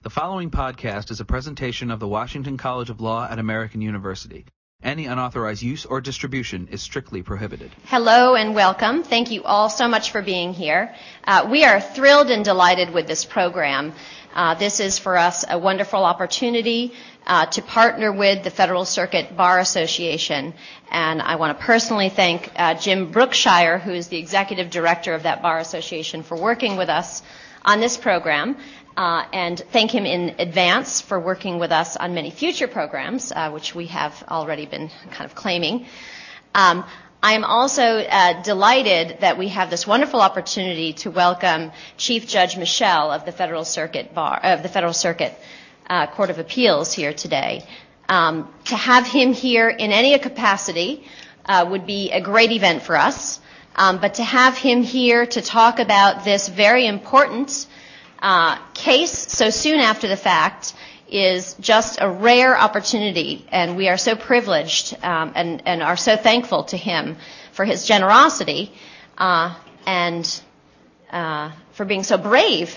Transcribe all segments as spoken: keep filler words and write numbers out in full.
The following podcast is a presentation of the Washington College of Law at American University. Any unauthorized use or distribution is strictly prohibited. Hello and welcome. Thank you all so much for being here. Uh, we are thrilled and delighted with this program. Uh, this is for us a wonderful opportunity uh, to partner with the Federal Circuit Bar Association. And I want to personally thank uh, Jim Brookshire, who is the executive director of that Bar Association, for working with us on this program. Uh, and thank him in advance for working with us on many future programs, uh, which we have already been kind of claiming. Um, I am also uh, delighted that we have this wonderful opportunity to welcome Chief Judge Michel of the Federal Circuit Bar of the Federal Circuit uh, Court of Appeals here today. Um, to have him here in any capacity uh, would be a great event for us, um, but to have him here to talk about this very important Uh, case so soon after the fact is just a rare opportunity, and we are so privileged um, and, and are so thankful to him for his generosity uh, and uh, for being so brave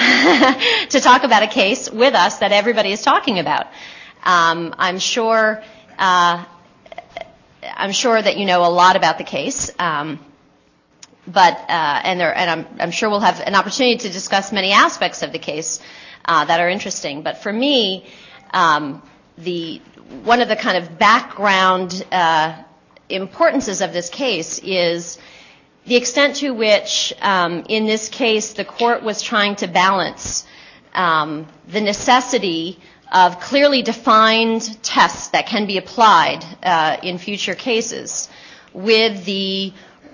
to talk about a case with us that everybody is talking about. Um, I'm sure uh, I'm sure that you know a lot about the case. Um, But uh, and, there, and I'm, I'm sure we'll have an opportunity to discuss many aspects of the case uh, that are interesting. But for me, um, the one of the kind of background uh, importances of this case is the extent to which, um, in this case, the court was trying to balance um, the necessity of clearly defined tests that can be applied uh, in future cases with the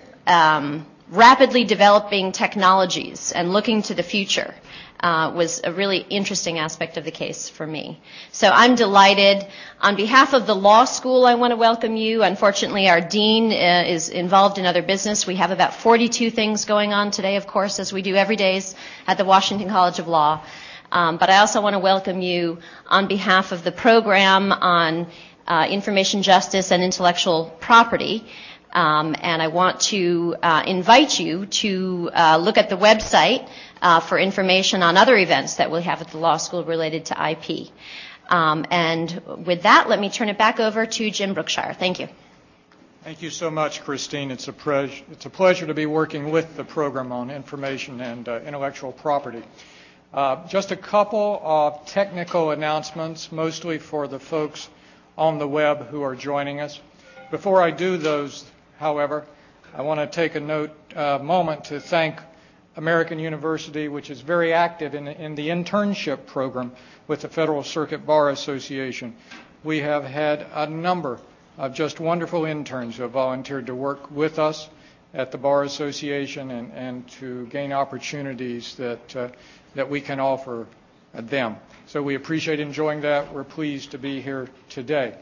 um, rapidly developing technologies and looking to the future uh, was a really interesting aspect of the case for me. So I'm delighted. On behalf of the law school, I want to welcome you. Unfortunately, our dean uh, is involved in other business. We have about forty-two things going on today, of course, as we do every day at the Washington College of Law. Um, but I also want to welcome you on behalf of the program on uh, information justice and intellectual property. Um, and I want to uh, invite you to uh, look at the website uh, for information on other events that we'll have at the law school related to I P. Um, and with that, let me turn it back over to Jim Brookshire. Thank you. Thank you so much, Christine. It's a, pre- it's a pleasure to be working with the program on information and uh, intellectual property. Uh, just a couple of technical announcements, mostly for the folks on the web who are joining us. Before I do those, however, I want to take a note, uh, moment to thank American University, which is very active in, in the internship program with the Federal Circuit Bar Association. We have had a number of just wonderful interns who have volunteered to work with us at the Bar Association and, and to gain opportunities that, uh, that we can offer them. So we appreciate enjoying that. We're pleased to be here today.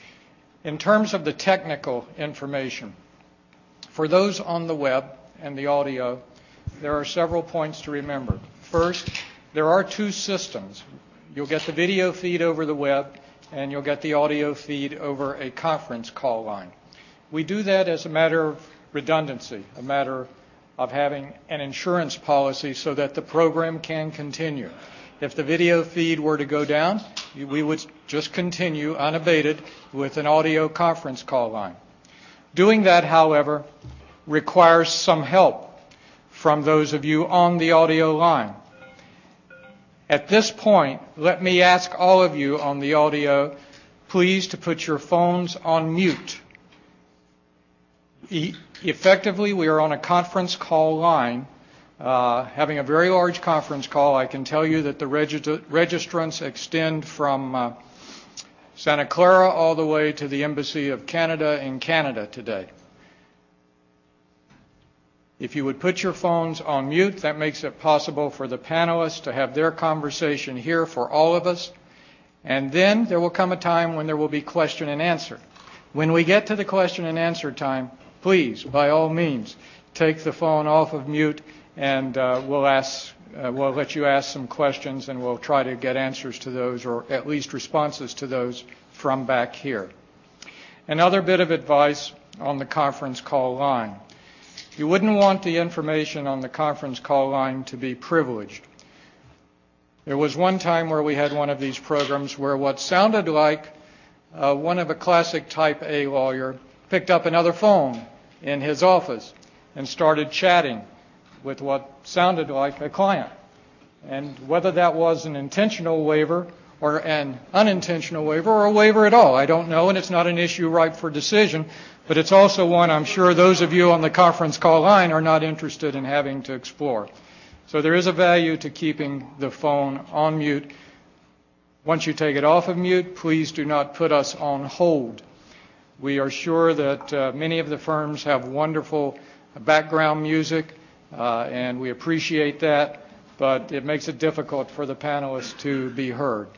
In terms of the technical information, for those on the web and the audio, there are several points to remember. First, there are two systems. You'll get the video feed over the web, and you'll get the audio feed over a conference call line. We do that as a matter of redundancy, a matter of having an insurance policy so that the program can continue. If the video feed were to go down, we would just continue unabated with an audio conference call line. Doing that, however, requires some help from those of you on the audio line. At this point, let me ask all of you on the audio, please to put your phones on mute. E- effectively, we are on a conference call line. Uh, having a very large conference call, I can tell you that the regist- registrants extend from uh, Santa Clara all the way to the Embassy of Canada in Canada today. If you would put your phones on mute, that makes it possible for the panelists to have their conversation here for all of us. And then there will come a time when there will be question and answer. When we get to the question and answer time, please, by all means, take the phone off of mute, and uh, we'll ask, uh, we'll let you ask some questions, and we'll try to get answers to those, or at least responses to those, from back here. Another bit of advice on the conference call line. You wouldn't want the information on the conference call line to be privileged. There was one time where we had one of these programs where what sounded like uh, one of a classic type A lawyer picked up another phone in his office and started chatting with what sounded like a client. And whether that was an intentional waiver or an unintentional waiver or a waiver at all, I don't know, and it's not an issue ripe for decision, but it's also one I'm sure those of you on the conference call line are not interested in having to explore. So there is a value to keeping the phone on mute. Once you take it off of mute, please do not put us on hold. We are sure that uh, many of the firms have wonderful background music, uh, and we appreciate that, but it makes it difficult for the panelists to be heard.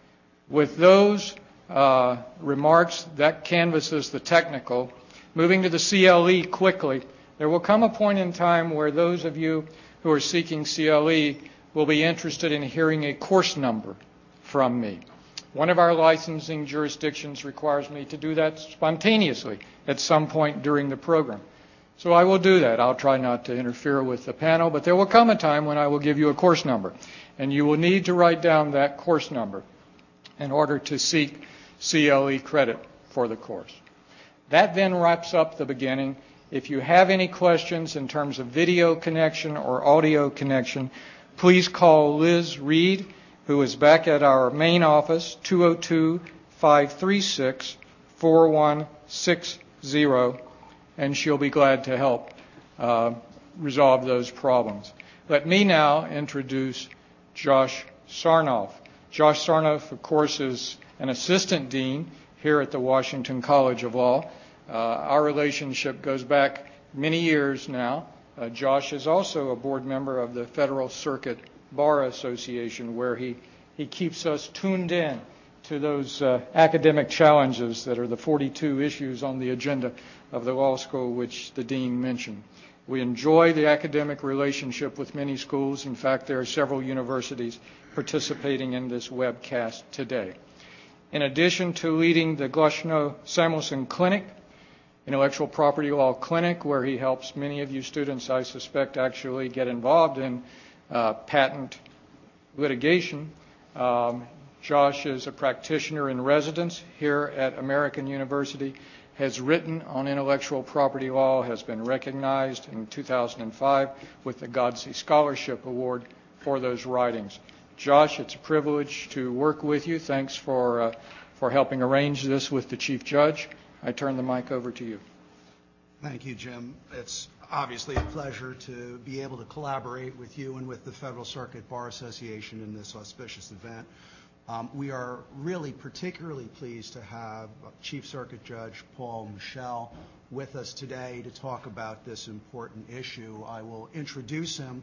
With those uh, remarks, that canvasses the technical. Moving to the C L E quickly, there will come a point in time where those of you who are seeking C L E will be interested in hearing a course number from me. One of our licensing jurisdictions requires me to do that spontaneously at some point during the program. So I will do that. I'll try not to interfere with the panel, but there will come a time when I will give you a course number, and you will need to write down that course number in order to seek C L E credit for the course. That then wraps up the beginning. If you have any questions in terms of video connection or audio connection, please call Liz Reed, who is back at our main office, two oh two, five three six, four one six zero, and she'll be glad to help uh, resolve those problems. Let me now introduce Josh Sarnoff. Josh Sarnoff, of course, is an assistant dean here at the Washington College of Law. Uh, our relationship goes back many years now. Uh, Josh is also a board member of the Federal Circuit Bar Association, where he, he keeps us tuned in to those uh, academic challenges that are the forty-two issues on the agenda of the law school, which the dean mentioned. We enjoy the academic relationship with many schools. In fact, there are several universities participating in this webcast today. In addition to leading the Glushno Samuelson Clinic, Intellectual Property Law Clinic, where he helps many of you students, I suspect, actually get involved in uh, patent litigation, um, Josh is a practitioner in residence here at American University, has written on intellectual property law, has been recognized in two thousand five with the Godsey Scholarship Award for those writings. Josh, it's a privilege to work with you. Thanks for, uh, for helping arrange this with the Chief Judge. I turn the mic over to you. Thank you, Jim. It's obviously a pleasure to be able to collaborate with you and with the Federal Circuit Bar Association in this auspicious event. Um, we are really particularly pleased to have Chief Circuit Judge Paul Michel with us today to talk about this important issue. I will introduce him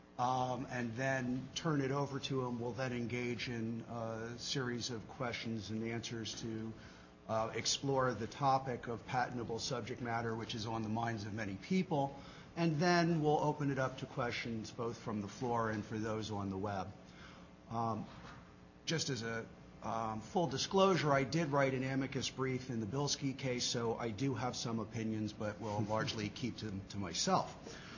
um, and then turn it over to him. We'll then engage in a series of questions and answers to uh, explore the topic of patentable subject matter, which is on the minds of many people. And then we'll open it up to questions both from the floor and for those on the web. Um, Just as a um, full disclosure, I did write an amicus brief in the Bilski case, so I do have some opinions, but will largely keep them to myself.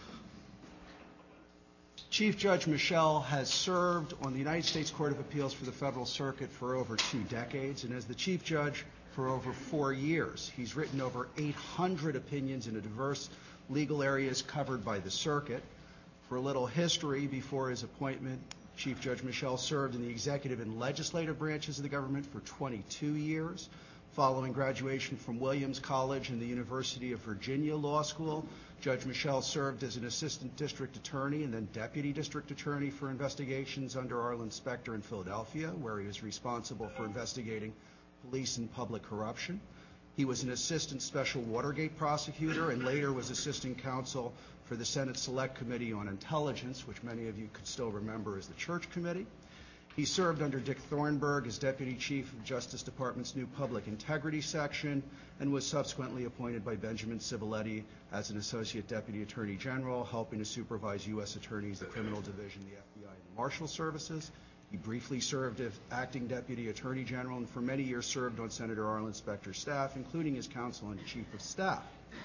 Chief Judge Michel has served on the United States Court of Appeals for the Federal Circuit for over two decades, and as the Chief Judge for over four years. He's written over eight hundred opinions in a diverse legal areas covered by the circuit. For a little history, before his appointment, Chief Judge Michel served in the executive and legislative branches of the government for twenty-two years. Following graduation from Williams College and the University of Virginia Law School, Judge Michel served as an assistant district attorney and then deputy district attorney for investigations under Arlen Specter in Philadelphia, where he was responsible for investigating police and public corruption. He was an assistant special Watergate prosecutor and later was assistant counsel for the Senate Select Committee on Intelligence, which many of you could still remember as the Church Committee. He served under Dick Thornburgh as Deputy Chief of Justice Department's new Public Integrity Section and was subsequently appointed by Benjamin Civiletti as an Associate Deputy Attorney General, helping to supervise U S attorneys, the Criminal Division, the F B I, and the Marshal Services. He briefly served as Acting Deputy Attorney General and for many years served on Senator Arlen Specter's staff, including as Counsel and Chief of Staff.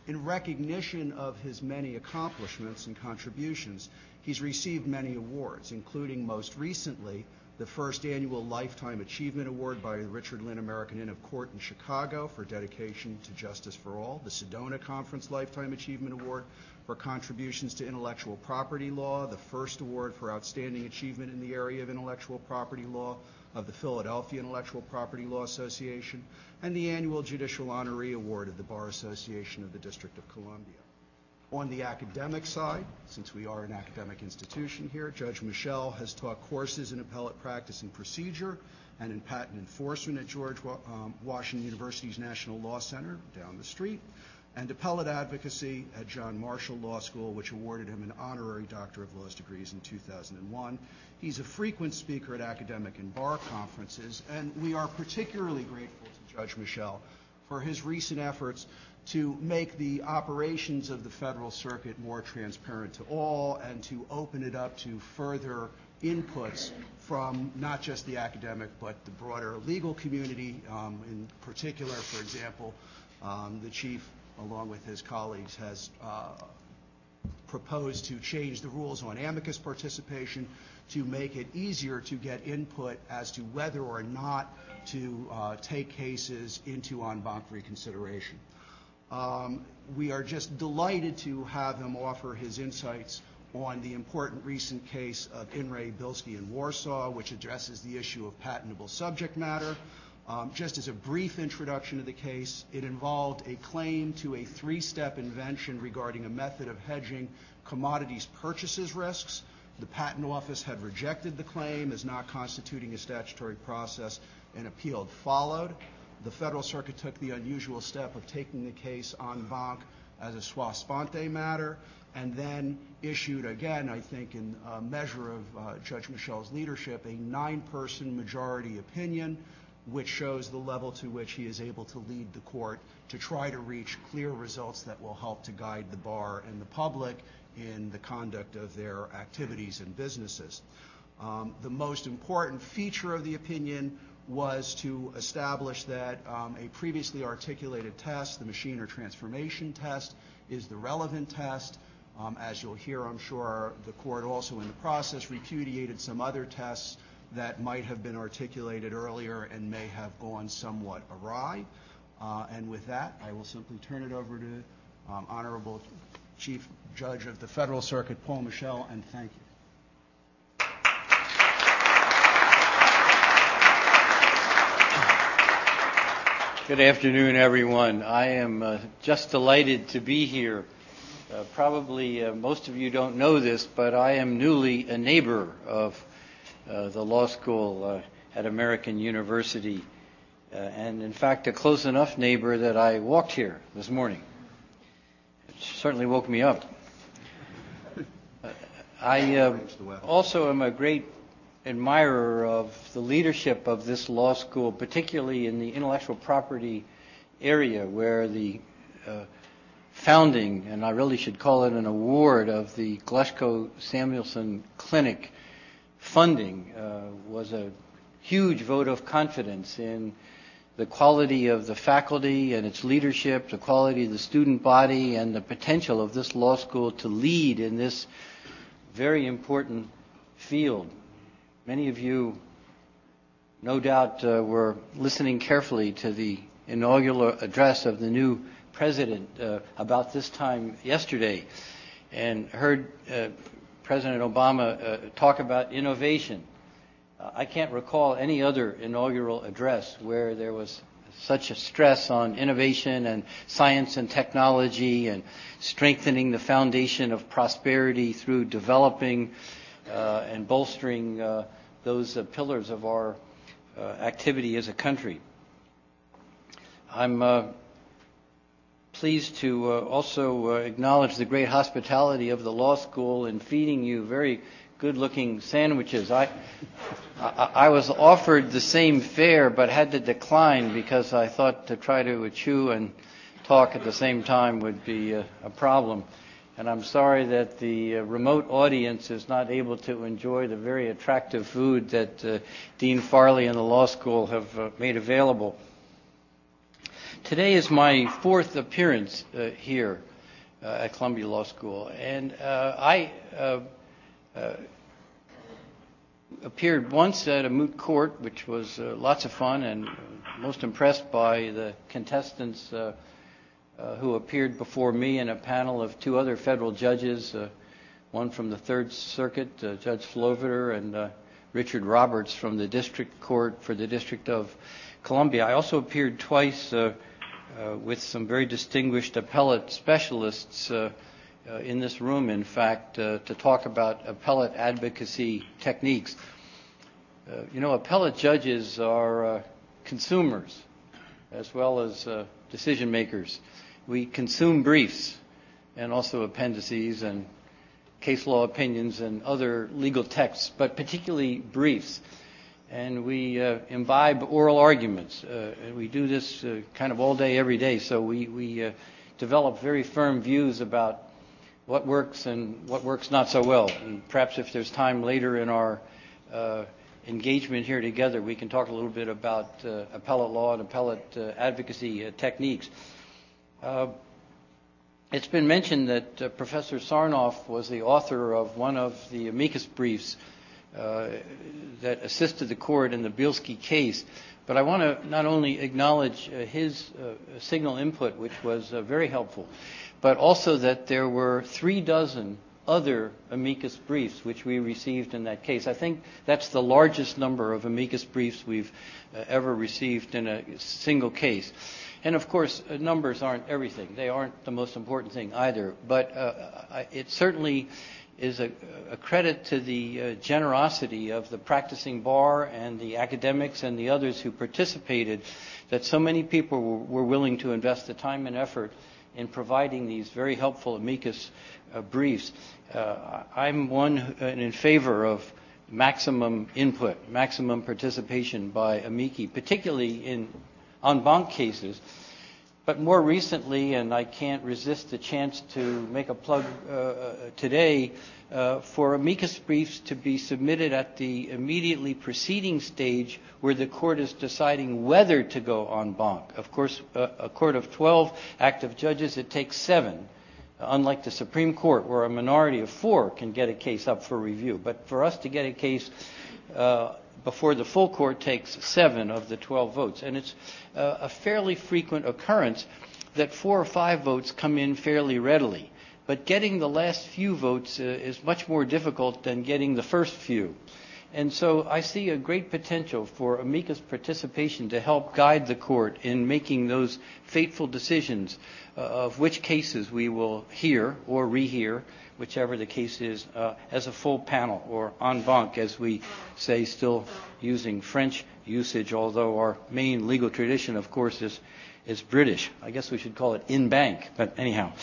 In recognition of his many accomplishments and contributions, he's received many awards, including most recently the first annual Lifetime Achievement Award by the Richard Lynn American Inn of Court in Chicago for dedication to justice for all, the Sedona Conference Lifetime Achievement Award for contributions to intellectual property law, the first award for outstanding achievement in the area of intellectual property law of the Philadelphia Intellectual Property Law Association, and the annual Judicial Honoree Award of the Bar Association of the District of Columbia. On the academic side, since we are an academic institution here, Judge Michel has taught courses in appellate practice and procedure and in patent enforcement at George um, Washington University's National Law Center down the street, and appellate advocacy at John Marshall Law School, which awarded him an honorary Doctor of Laws degrees in two thousand one. He's a frequent speaker at academic and bar conferences, and we are particularly grateful to Judge Michel for his recent efforts to make the operations of the Federal Circuit more transparent to all and to open it up to further inputs from not just the academic but the broader legal community. Um, in particular, for example, um, the Chief, along with his colleagues, has uh, proposed to change the rules on amicus participation to make it easier to get input as to whether or not to uh, take cases into en banc reconsideration. Um, we are just delighted to have him offer his insights on the important recent case of In re Bilski in Warsaw, which addresses the issue of patentable subject matter. Um, just as a brief introduction to the case, it involved a claim to a three-step invention regarding a method of hedging commodities purchases risks. The Patent Office had rejected the claim as not constituting a statutory process, and appeal followed. The Federal Circuit took the unusual step of taking the case en banc as a sua sponte matter, and then issued again, I think, in a measure of uh, Judge Michel's leadership, a nine-person majority opinion, which shows the level to which he is able to lead the court to try to reach clear results that will help to guide the bar and the public in the conduct of their activities and businesses. Um, the most important feature of the opinion was to establish that um, a previously articulated test, the machine or transformation test, is the relevant test. Um, as you'll hear, I'm sure, the court also in the process repudiated some other tests that might have been articulated earlier and may have gone somewhat awry. Uh, and with that, I will simply turn it over to um, Honorable Chief Judge of the Federal Circuit, Paul Michel, and thank you. Good afternoon, everyone. I am uh, just delighted to be here. Uh, probably uh, most of you don't know this, but I am newly a neighbor of uh, the law school uh, at American University, uh, and in fact a close enough neighbor that I walked here this morning. It certainly woke me up. Uh, I uh, also am a great admirer of the leadership of this law school, particularly in the intellectual property area, where the uh, founding, and I really should call it an award, of the Glushko Samuelson Clinic funding uh, was a huge vote of confidence in the quality of the faculty and its leadership, the quality of the student body, and the potential of this law school to lead in this very important field. Many of you, no doubt, uh, were listening carefully to the inaugural address of the new president uh, about this time yesterday, and heard uh, President Obama uh, talk about innovation. Uh, I can't recall any other inaugural address where there was such a stress on innovation and science and technology and strengthening the foundation of prosperity through developing Uh, and bolstering uh, those uh, pillars of our uh, activity as a country. I'm uh, pleased to uh, also uh, acknowledge the great hospitality of the law school in feeding you very good-looking sandwiches. I, I, I was offered the same fare but had to decline because I thought to try to chew and talk at the same time would be a, a problem. And I'm sorry that the uh, remote audience is not able to enjoy the very attractive food that uh, Dean Farley and the law school have uh, made available. Today is my fourth appearance uh, here uh, at Columbia Law School, and uh, I uh, uh, appeared once at a moot court, which was uh, lots of fun, and most impressed by the contestants uh, uh, who appeared before me in a panel of two other federal judges, uh, one from the Third Circuit, uh, Judge Sloviter, and uh, Richard Roberts from the District Court for the District of Columbia. I also appeared twice uh, uh, with some very distinguished appellate specialists uh, uh, in this room, in fact, uh, to talk about appellate advocacy techniques. Uh, you know, appellate judges are uh, consumers as well as uh, decision makers. We consume briefs and also appendices and case law opinions and other legal texts, but particularly briefs. And we uh, imbibe oral arguments. Uh, and we do this uh, kind of all day, every day. So we, we uh, develop very firm views about what works and what works not so well. And perhaps if there's time later in our uh, engagement here together, we can talk a little bit about uh, appellate law and appellate uh, advocacy uh, techniques. Uh, It's been mentioned that uh, Professor Sarnoff was the author of one of the amicus briefs uh, that assisted the court in the Bielski case. But I want to not only acknowledge uh, his uh, signal input, which was uh, very helpful, but also that there were three dozen other amicus briefs which we received in that case. I think that's the largest number of amicus briefs we've uh, ever received in a single case. And of course, uh, numbers aren't everything. They aren't the most important thing either. But uh, I, it certainly is a, a credit to the uh, generosity of the practicing bar and the academics and the others who participated that so many people were, were willing to invest the time and effort in providing these very helpful amicus uh, briefs. Uh, I'm one who, uh, in favor of maximum input, maximum participation by amici, particularly in en banc cases. But more recently, and I can't resist the chance to make a plug uh, today, uh, for amicus briefs to be submitted at the immediately preceding stage where the court is deciding whether to go en banc. Of course, uh, a court of twelve active judges, it takes seven, unlike the Supreme Court where a minority of four can get a case up for review. But for us to get a case uh, before the full court takes seven of the twelve votes. And it's uh, a fairly frequent occurrence that four or five votes come in fairly readily. But getting the last few votes uh, is much more difficult than getting the first few. And so I see a great potential for amicus participation to help guide the court in making those fateful decisions uh, of which cases we will hear or rehear, whichever the case is, uh, as a full panel, or en banc, as we say, still using French usage, although our main legal tradition, of course, is, is British. I guess we should call it in banc, but anyhow.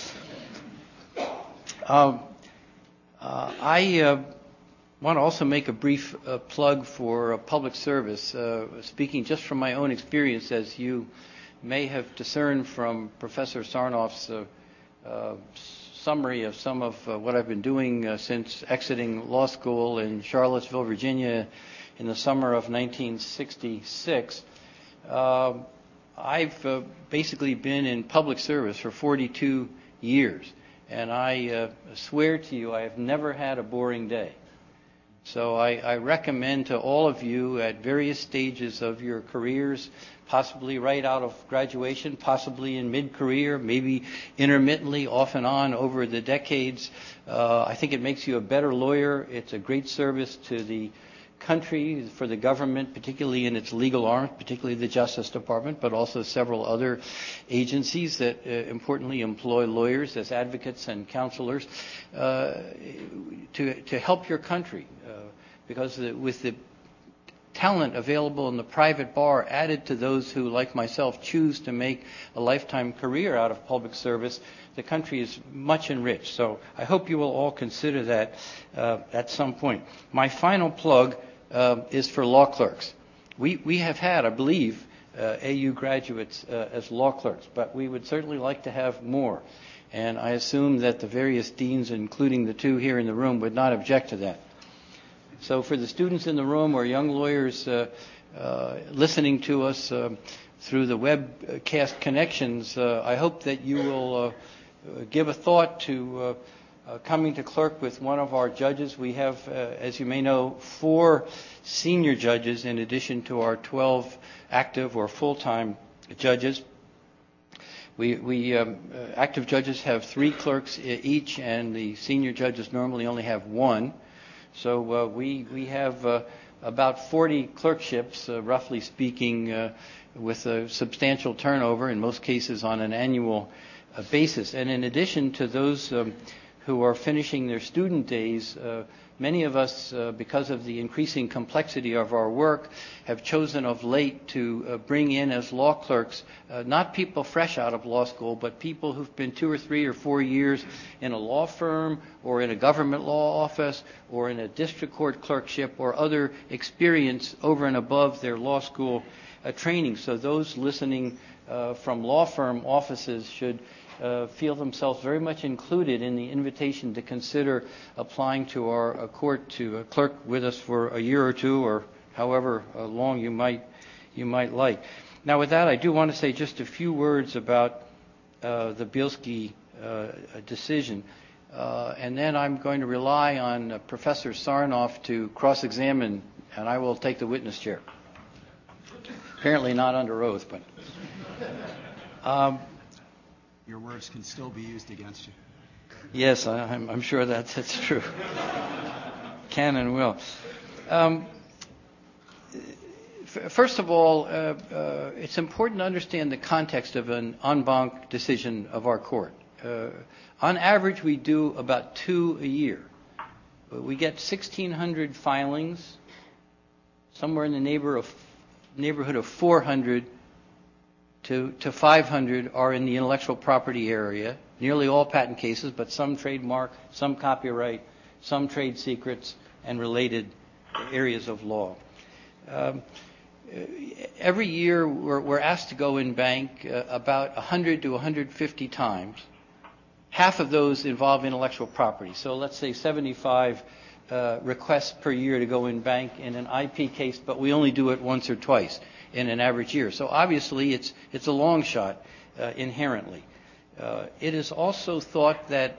Um, uh, I uh, want to also make a brief uh, plug for a public service, uh, speaking just from my own experience, as you may have discerned from Professor Sarnoff's uh, uh, summary of some of uh, what I've been doing uh, since exiting law school in Charlottesville, Virginia in the summer of nineteen sixty-six. Uh, I've uh, basically been in public service for forty-two years, and I uh, swear to you I have never had a boring day. So I, I recommend to all of you at various stages of your careers, possibly right out of graduation, possibly in mid-career, maybe intermittently off and on over the decades. Uh, I think it makes you a better lawyer. It's a great service to the country, for the government, particularly in its legal arm, particularly the Justice Department, but also several other agencies that uh, importantly employ lawyers as advocates and counselors uh, to, to help your country. Uh, because the, with the talent available in the private bar added to those who, like myself, choose to make a lifetime career out of public service, the country is much enriched. So I hope you will all consider that uh, at some point. My final plug uh, is for law clerks. We, we have had, I believe, uh, A U graduates uh, as law clerks, but we would certainly like to have more. And I assume that the various deans, including the two here in the room, would not object to that. So for the students in the room or young lawyers uh, uh, listening to us uh, through the webcast connections, uh, I hope that you will uh, give a thought to uh, uh, coming to clerk with one of our judges. We have, uh, as you may know, four senior judges in addition to our twelve active or full-time judges. We, we um, uh, active judges have three clerks each, and the senior judges normally only have one. So uh, we we have uh, about forty clerkships, uh, roughly speaking, uh, with a substantial turnover, in most cases on an annual uh, basis. And in addition to those um, who are finishing their student days, uh, many of us, uh, because of the increasing complexity of our work, have chosen of late to uh, bring in as law clerks uh, not people fresh out of law school, but people who've been two or three or four years in a law firm or in a government law office or in a district court clerkship or other experience over and above their law school uh, training. So those listening uh, from law firm offices should Uh, feel themselves very much included in the invitation to consider applying to our uh, court to uh, clerk with us for a year or two, or however uh, long you might you might like. Now, with that, I do want to say just a few words about uh, the Bielski uh, decision, uh, and then I'm going to rely on uh, Professor Sarnoff to cross-examine, and I will take the witness chair. Apparently not under oath, but. Um, Your words can still be used against you. Yes, I, I'm, I'm sure that, that's true. Can and will. Um, f- first of all, uh, uh, it's important to understand the context of an en banc decision of our court. Uh, on average, we do about two a year. We get sixteen hundred filings, somewhere in the neighbor of, neighborhood of four hundred To, to five hundred are in the intellectual property area, nearly all patent cases, but some trademark, some copyright, some trade secrets, and related areas of law. Um, every year we're, we're asked to go in bank uh, about one hundred to one hundred fifty times. Half of those involve intellectual property. So let's say seventy-five uh, requests per year to go in bank in an I P case, but we only do it once or twice in an average year. So obviously it's it's a long shot uh, inherently. Uh, it is also thought that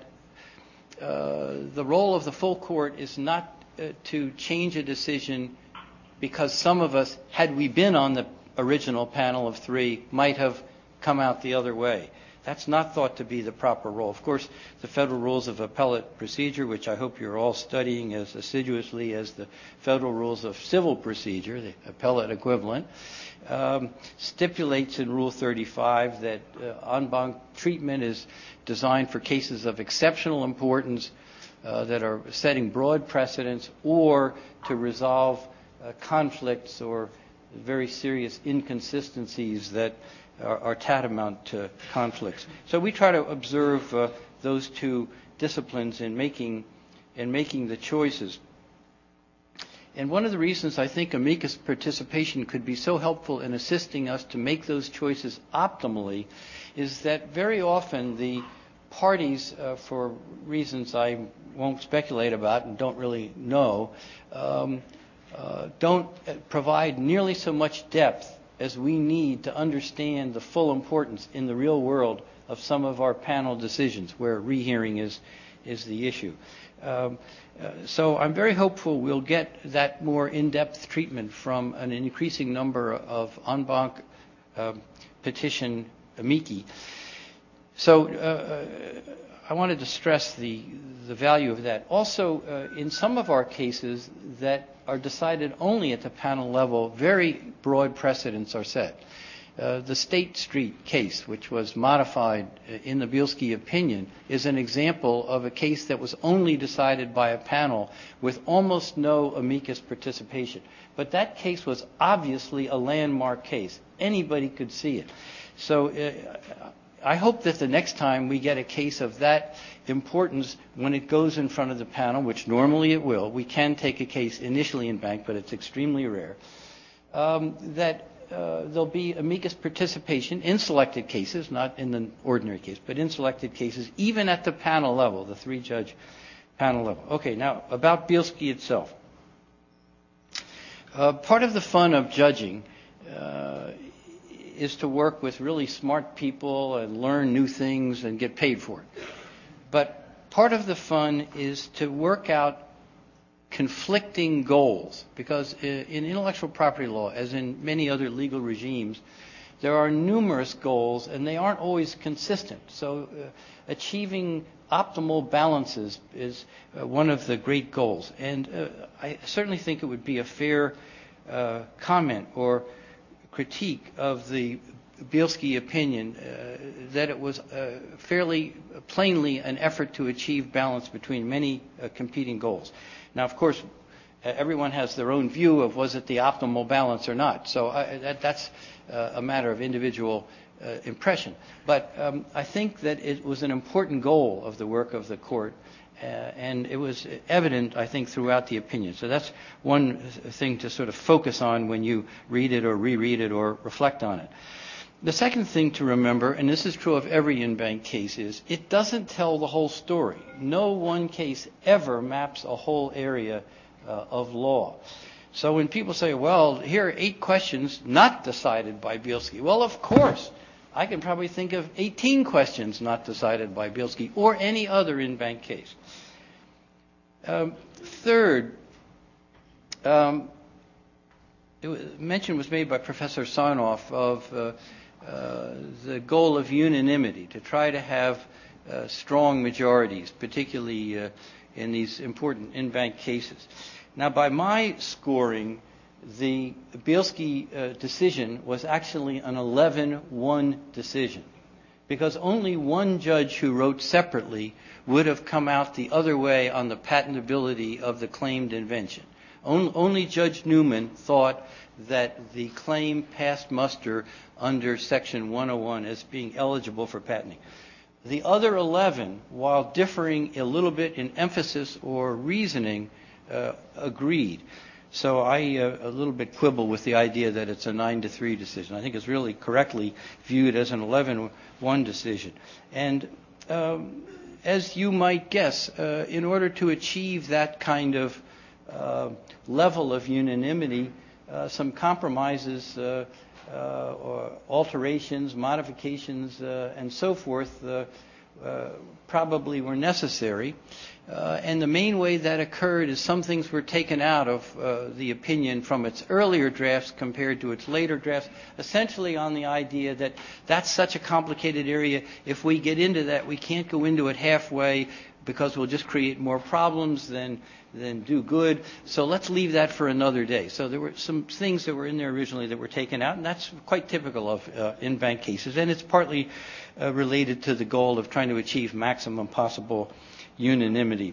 uh, the role of the full court is not uh, to change a decision because some of us, had we been on the original panel of three, might have come out the other way. That's not thought to be the proper role. Of course, the Federal Rules of Appellate Procedure, which I hope you're all studying as assiduously as the Federal Rules of Civil Procedure, the appellate equivalent, um, stipulates in Rule thirty-five that uh, en banc treatment is designed for cases of exceptional importance uh, that are setting broad precedents or to resolve uh, conflicts or very serious inconsistencies that Are, are tantamount to conflicts. So we try to observe uh, those two disciplines in making in making the choices. And one of the reasons I think amicus participation could be so helpful in assisting us to make those choices optimally is that very often the parties, uh, for reasons I won't speculate about and don't really know, um, uh, don't provide nearly so much depth as we need to understand the full importance in the real world of some of our panel decisions where rehearing is is the issue. Um, uh, so I'm very hopeful we'll get that more in-depth treatment from an increasing number of en banc uh, petition amici. So uh, I wanted to stress the, the value of that. Also, uh, in some of our cases that are decided only at the panel level, very broad precedents are set. Uh, the State Street case, which was modified in the Bielski opinion, is an example of a case that was only decided by a panel with almost no amicus participation. But that case was obviously a landmark case. Anybody could see it. So uh, I hope that the next time we get a case of that importance, when it goes in front of the panel, which normally it will, we can take a case initially in bank, but it's extremely rare, um, that uh, there'll be amicus participation in selected cases, not in the ordinary case, but in selected cases, even at the panel level, the three-judge panel level. Okay, now about Bielski itself. Uh, part of the fun of judging uh, is to work with really smart people and learn new things and get paid for it. But part of the fun is to work out conflicting goals, because in intellectual property law, as in many other legal regimes, there are numerous goals and they aren't always consistent. So uh, achieving optimal balances is uh, one of the great goals. And uh, I certainly think it would be a fair uh, comment or critique of the Bielski opinion uh, that it was uh, fairly plainly an effort to achieve balance between many uh, competing goals. Now, of course, everyone has their own view of was it the optimal balance or not. So I, that, that's uh, a matter of individual uh, impression. But um, I think that it was an important goal of the work of the court, uh, and it was evident, I think, throughout the opinion. So that's one thing to sort of focus on when you read it or reread it or reflect on it. The second thing to remember, and this is true of every in-bank case, is it doesn't tell the whole story. No one case ever maps a whole area uh, of law. So when people say, well, here are eight questions not decided by Bielski, well, of course, I can probably think of eighteen questions not decided by Bielski or any other in-bank case. Um, third, um, it was, mention was made by Professor Sarnoff of uh, uh, the goal of unanimity, to try to have uh, strong majorities, particularly uh, in these important in-bank cases. Now, by my scoring, the Bielski uh, decision was actually an eleven one decision, because only one judge who wrote separately would have come out the other way on the patentability of the claimed invention. Only Judge Newman thought that the claim passed muster under Section one oh one as being eligible for patenting. The other eleven, while differing a little bit in emphasis or reasoning, uh, agreed. So I uh, a little bit quibble with the idea that it's a nine to three decision. I think it's really correctly viewed as an eleven one decision. And um, as you might guess, uh, in order to achieve that kind of uh, level of unanimity, uh, some compromises uh, uh, or alterations, modifications, uh, and so forth uh, uh, probably were necessary. Uh, and the main way that occurred is some things were taken out of uh, the opinion from its earlier drafts compared to its later drafts, essentially on the idea that that's such a complicated area. If we get into that, we can't go into it halfway because we'll just create more problems than than do good. So let's leave that for another day. So there were some things that were in there originally that were taken out, and that's quite typical of uh, in-bank cases. And it's partly uh, related to the goal of trying to achieve maximum possible unanimity.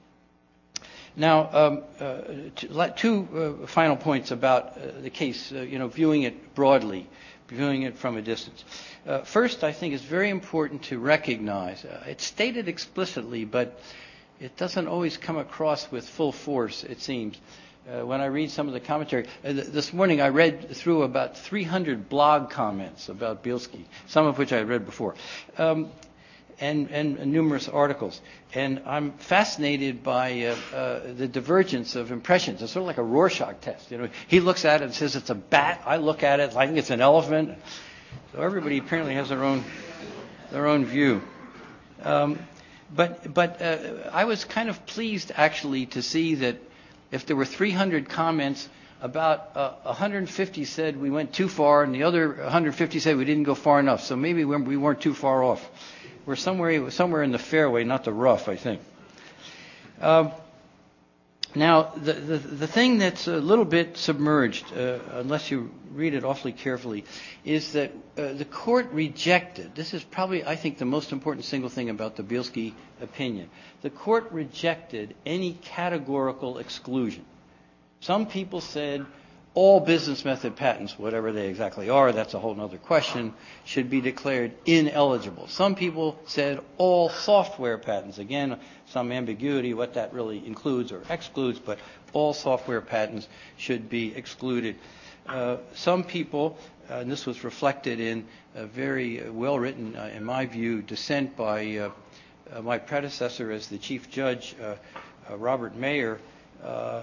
Now, um, uh, two, two uh, final points about uh, the case, uh, you know, viewing it broadly, viewing it from a distance. Uh, first, I think it's very important to recognize, uh, it's stated explicitly, but it doesn't always come across with full force, it seems. Uh, when I read some of the commentary, uh, th- this morning I read through about three hundred blog comments about Bielski, some of which I had read before. Um, And, and numerous articles. And I'm fascinated by uh, uh, the divergence of impressions. It's sort of like a Rorschach test. You know, he looks at it and says it's a bat. I look at it, I think it's an elephant. So everybody apparently has their own their own view. Um, but but uh, I was kind of pleased actually to see that if there were three hundred comments, about uh, one hundred fifty said we went too far, and the other one hundred fifty said we didn't go far enough. So maybe we weren't too far off. We're somewhere somewhere in the fairway, not the rough, I think. Uh, now, the, the the thing that's a little bit submerged, uh, unless you read it awfully carefully, is that uh, the court rejected. This is probably, I think, the most important single thing about the Bielski opinion. The court rejected any categorical exclusion. Some people said all business method patents, whatever they exactly are, that's a whole other question, should be declared ineligible. Some people said all software patents, again, some ambiguity what that really includes or excludes, but all software patents should be excluded. Uh, some people, uh, and this was reflected in a very well-written, uh, in my view, dissent by uh, uh, my predecessor as the chief judge, uh, uh, Robert Mayer, uh,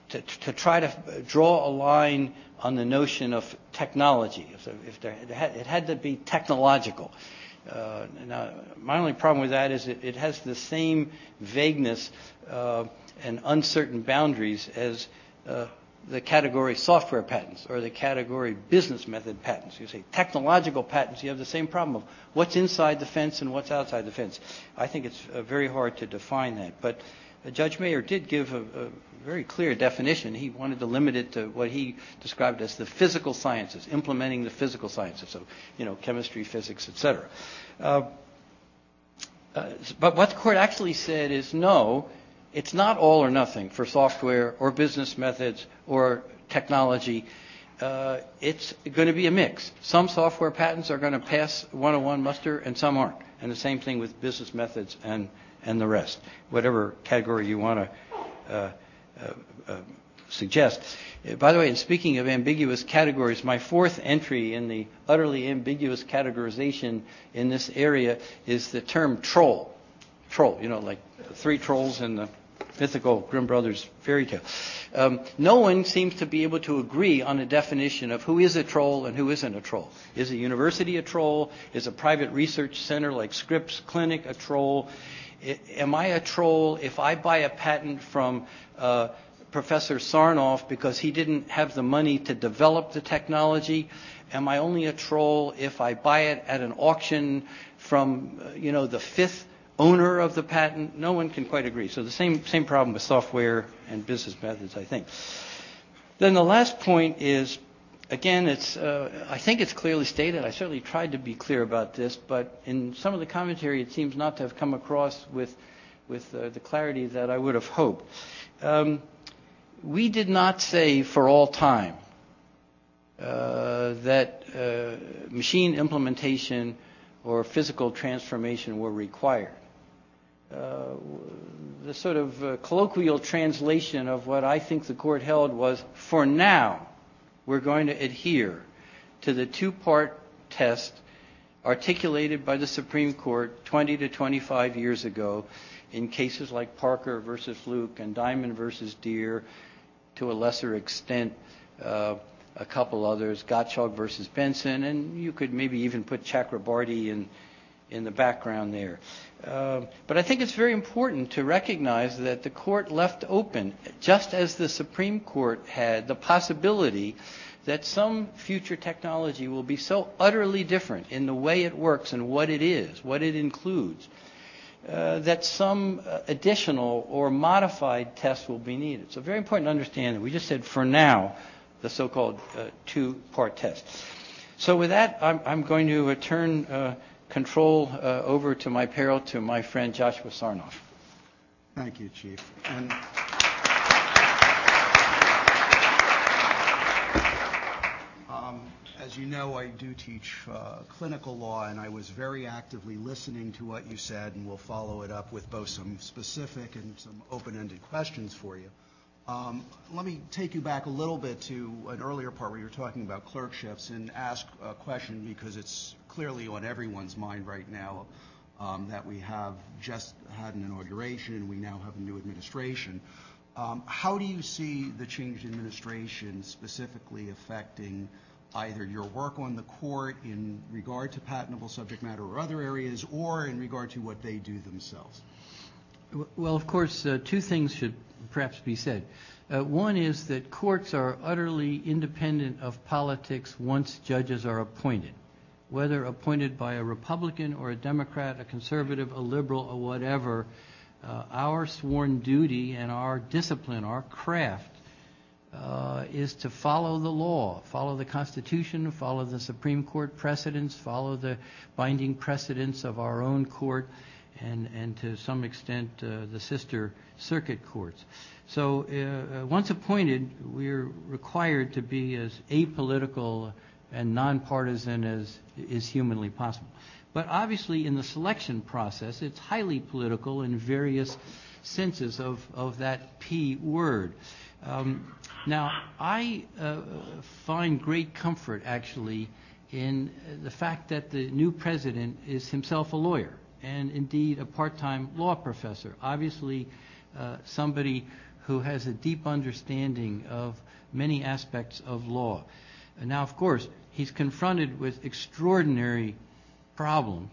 to, to try to draw a line on the notion of technology. If, if there, it, had, it had to be technological. Uh, now, my only problem with that is it, it has the same vagueness uh, and uncertain boundaries as uh, the category software patents or the category business method patents. You say technological patents, you have the same problem of what's inside the fence and what's outside the fence. I think it's uh, very hard to define that. But uh, Judge Mayer did give a, a very clear definition. He wanted to limit it to what he described as the physical sciences, implementing the physical sciences, so, you know, chemistry, physics, et cetera. Uh, uh, but what the court actually said is no, it's not all or nothing for software or business methods or technology. Uh, it's going to be a mix. Some software patents are going to pass one oh one muster and some aren't. And the same thing with business methods and, and the rest, whatever category you want to uh, uh, uh, suggest. Uh, by the way, and speaking of ambiguous categories, my fourth entry in the utterly ambiguous categorization in this area is the term troll. Troll, you know, like the three trolls in the mythical Grimm Brothers fairy tale. Um, no one seems to be able to agree on a definition of who is a troll and who isn't a troll. Is a university a troll? Is a private research center like Scripps Clinic a troll? I, am I a troll if I buy a patent from uh, Professor Sarnoff because he didn't have the money to develop the technology? Am I only a troll if I buy it at an auction from, uh, you know, the fifth owner of the patent? No one can quite agree. So the same same problem with software and business methods, I think. Then the last point is, again, it's uh, I think it's clearly stated. I certainly tried to be clear about this, but in some of the commentary, it seems not to have come across with with uh, the clarity that I would have hoped. Um, we did not say for all time uh, that uh, machine implementation or physical transformation were required. Uh, the sort of uh, colloquial translation of what I think the court held was, for now, we're going to adhere to the two-part test articulated by the Supreme Court twenty to twenty-five years ago in cases like Parker versus Fluke and Diamond versus Deere, to a lesser extent, uh, a couple others, Gottschalk versus Benson, and you could maybe even put Chakrabarty in in the background there. Uh, but I think it's very important to recognize that the court left open, just as the Supreme Court had, the possibility that some future technology will be so utterly different in the way it works and what it is, what it includes, uh, that some uh, additional or modified tests will be needed. So very important to understand that we just said, for now, the so-called uh, two-part test. So with that, I'm, I'm going to uh, turn uh, control uh, over to my peril to my friend Joshua Sarnoff. Thank you, Chief. And um, as you know, I do teach uh, clinical law, and I was very actively listening to what you said, and we'll follow it up with both some specific and some open-ended questions for you. Um, let me take you back a little bit to an earlier part where you were talking about clerkships and ask a question, because it's clearly on everyone's mind right now um, that we have just had an inauguration and we now have a new administration. Um, how do you see the changed administration specifically affecting either your work on the court in regard to patentable subject matter or other areas, or in regard to what they do themselves? Well, of course, uh, two things should perhaps be said. Uh, one is that courts are utterly independent of politics once judges are appointed, whether appointed by a Republican or a Democrat, a conservative, a liberal, or whatever. Uh, our sworn duty and our discipline, our craft, uh, is to follow the law, follow the Constitution, follow the Supreme Court precedents, follow the binding precedents of our own court, and, and to some extent uh, the sister circuit courts. So uh, once appointed, we're required to be as apolitical and nonpartisan as is humanly possible. But obviously in the selection process, it's highly political in various senses of, of that P word. Um, now, I uh, find great comfort, actually, in the fact that the new president is himself a lawyer, and indeed a part-time law professor, obviously uh, somebody who has a deep understanding of many aspects of law. And now, of course, he's confronted with extraordinary problems,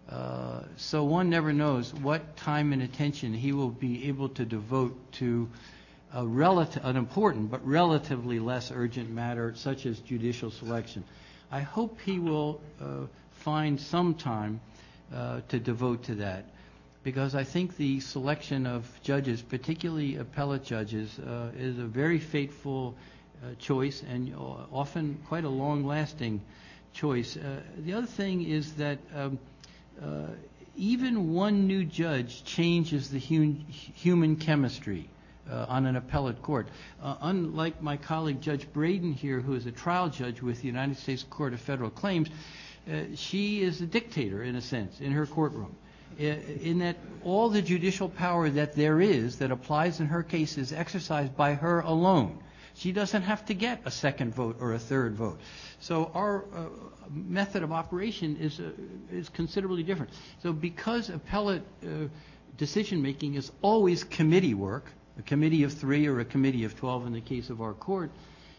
uh, so one never knows what time and attention he will be able to devote to a relative, an important but relatively less urgent matter such as judicial selection. I hope he will uh, find some time uh, to devote to that, because I think the selection of judges, particularly appellate judges, uh, is a very fateful uh, choice, and often quite a long-lasting choice. Uh, the other thing is that um, uh, even one new judge changes the hum- human chemistry Uh, on an appellate court. Uh, unlike my colleague Judge Braden here, who is a trial judge with the United States Court of Federal Claims, uh, she is a dictator, in a sense, in her courtroom, uh, in that all the judicial power that there is that applies in her case is exercised by her alone. She doesn't have to get a second vote or a third vote. So our uh, method of operation is, uh, is considerably different. So because appellate uh, decision-making is always committee work, a committee of three or a committee of twelve in the case of our court,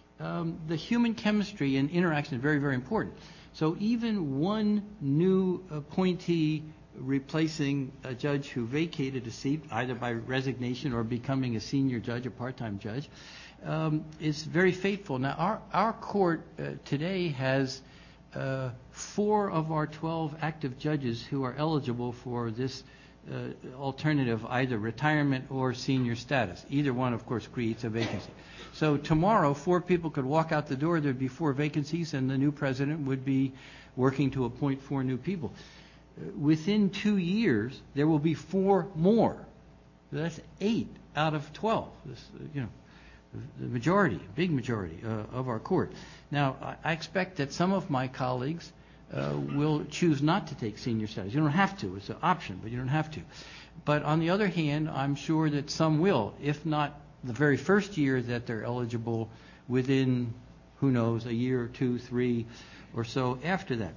um, the human chemistry and interaction is very, very important. So even one new appointee replacing a judge who vacated a seat, either by resignation or becoming a senior judge, a part-time judge, um, is very fateful. Now, our, our court uh, today has uh, four of our twelve active judges who are eligible for this Uh, alternative, either retirement or senior status. Either one, of course, creates a vacancy. So tomorrow, four people could walk out the door, there'd be four vacancies, and the new president would be working to appoint four new people. Uh, within two years, there will be four more. That's eight out of twelve. This, uh, you know, the majority, big majority uh, of our court. Now, I, I expect that some of my colleagues Uh, will choose not to take senior status. You don't have to. It's an option, but you don't have to. But on the other hand, I'm sure that some will, if not the very first year that they're eligible, within, who knows, a year or two, three or so after that.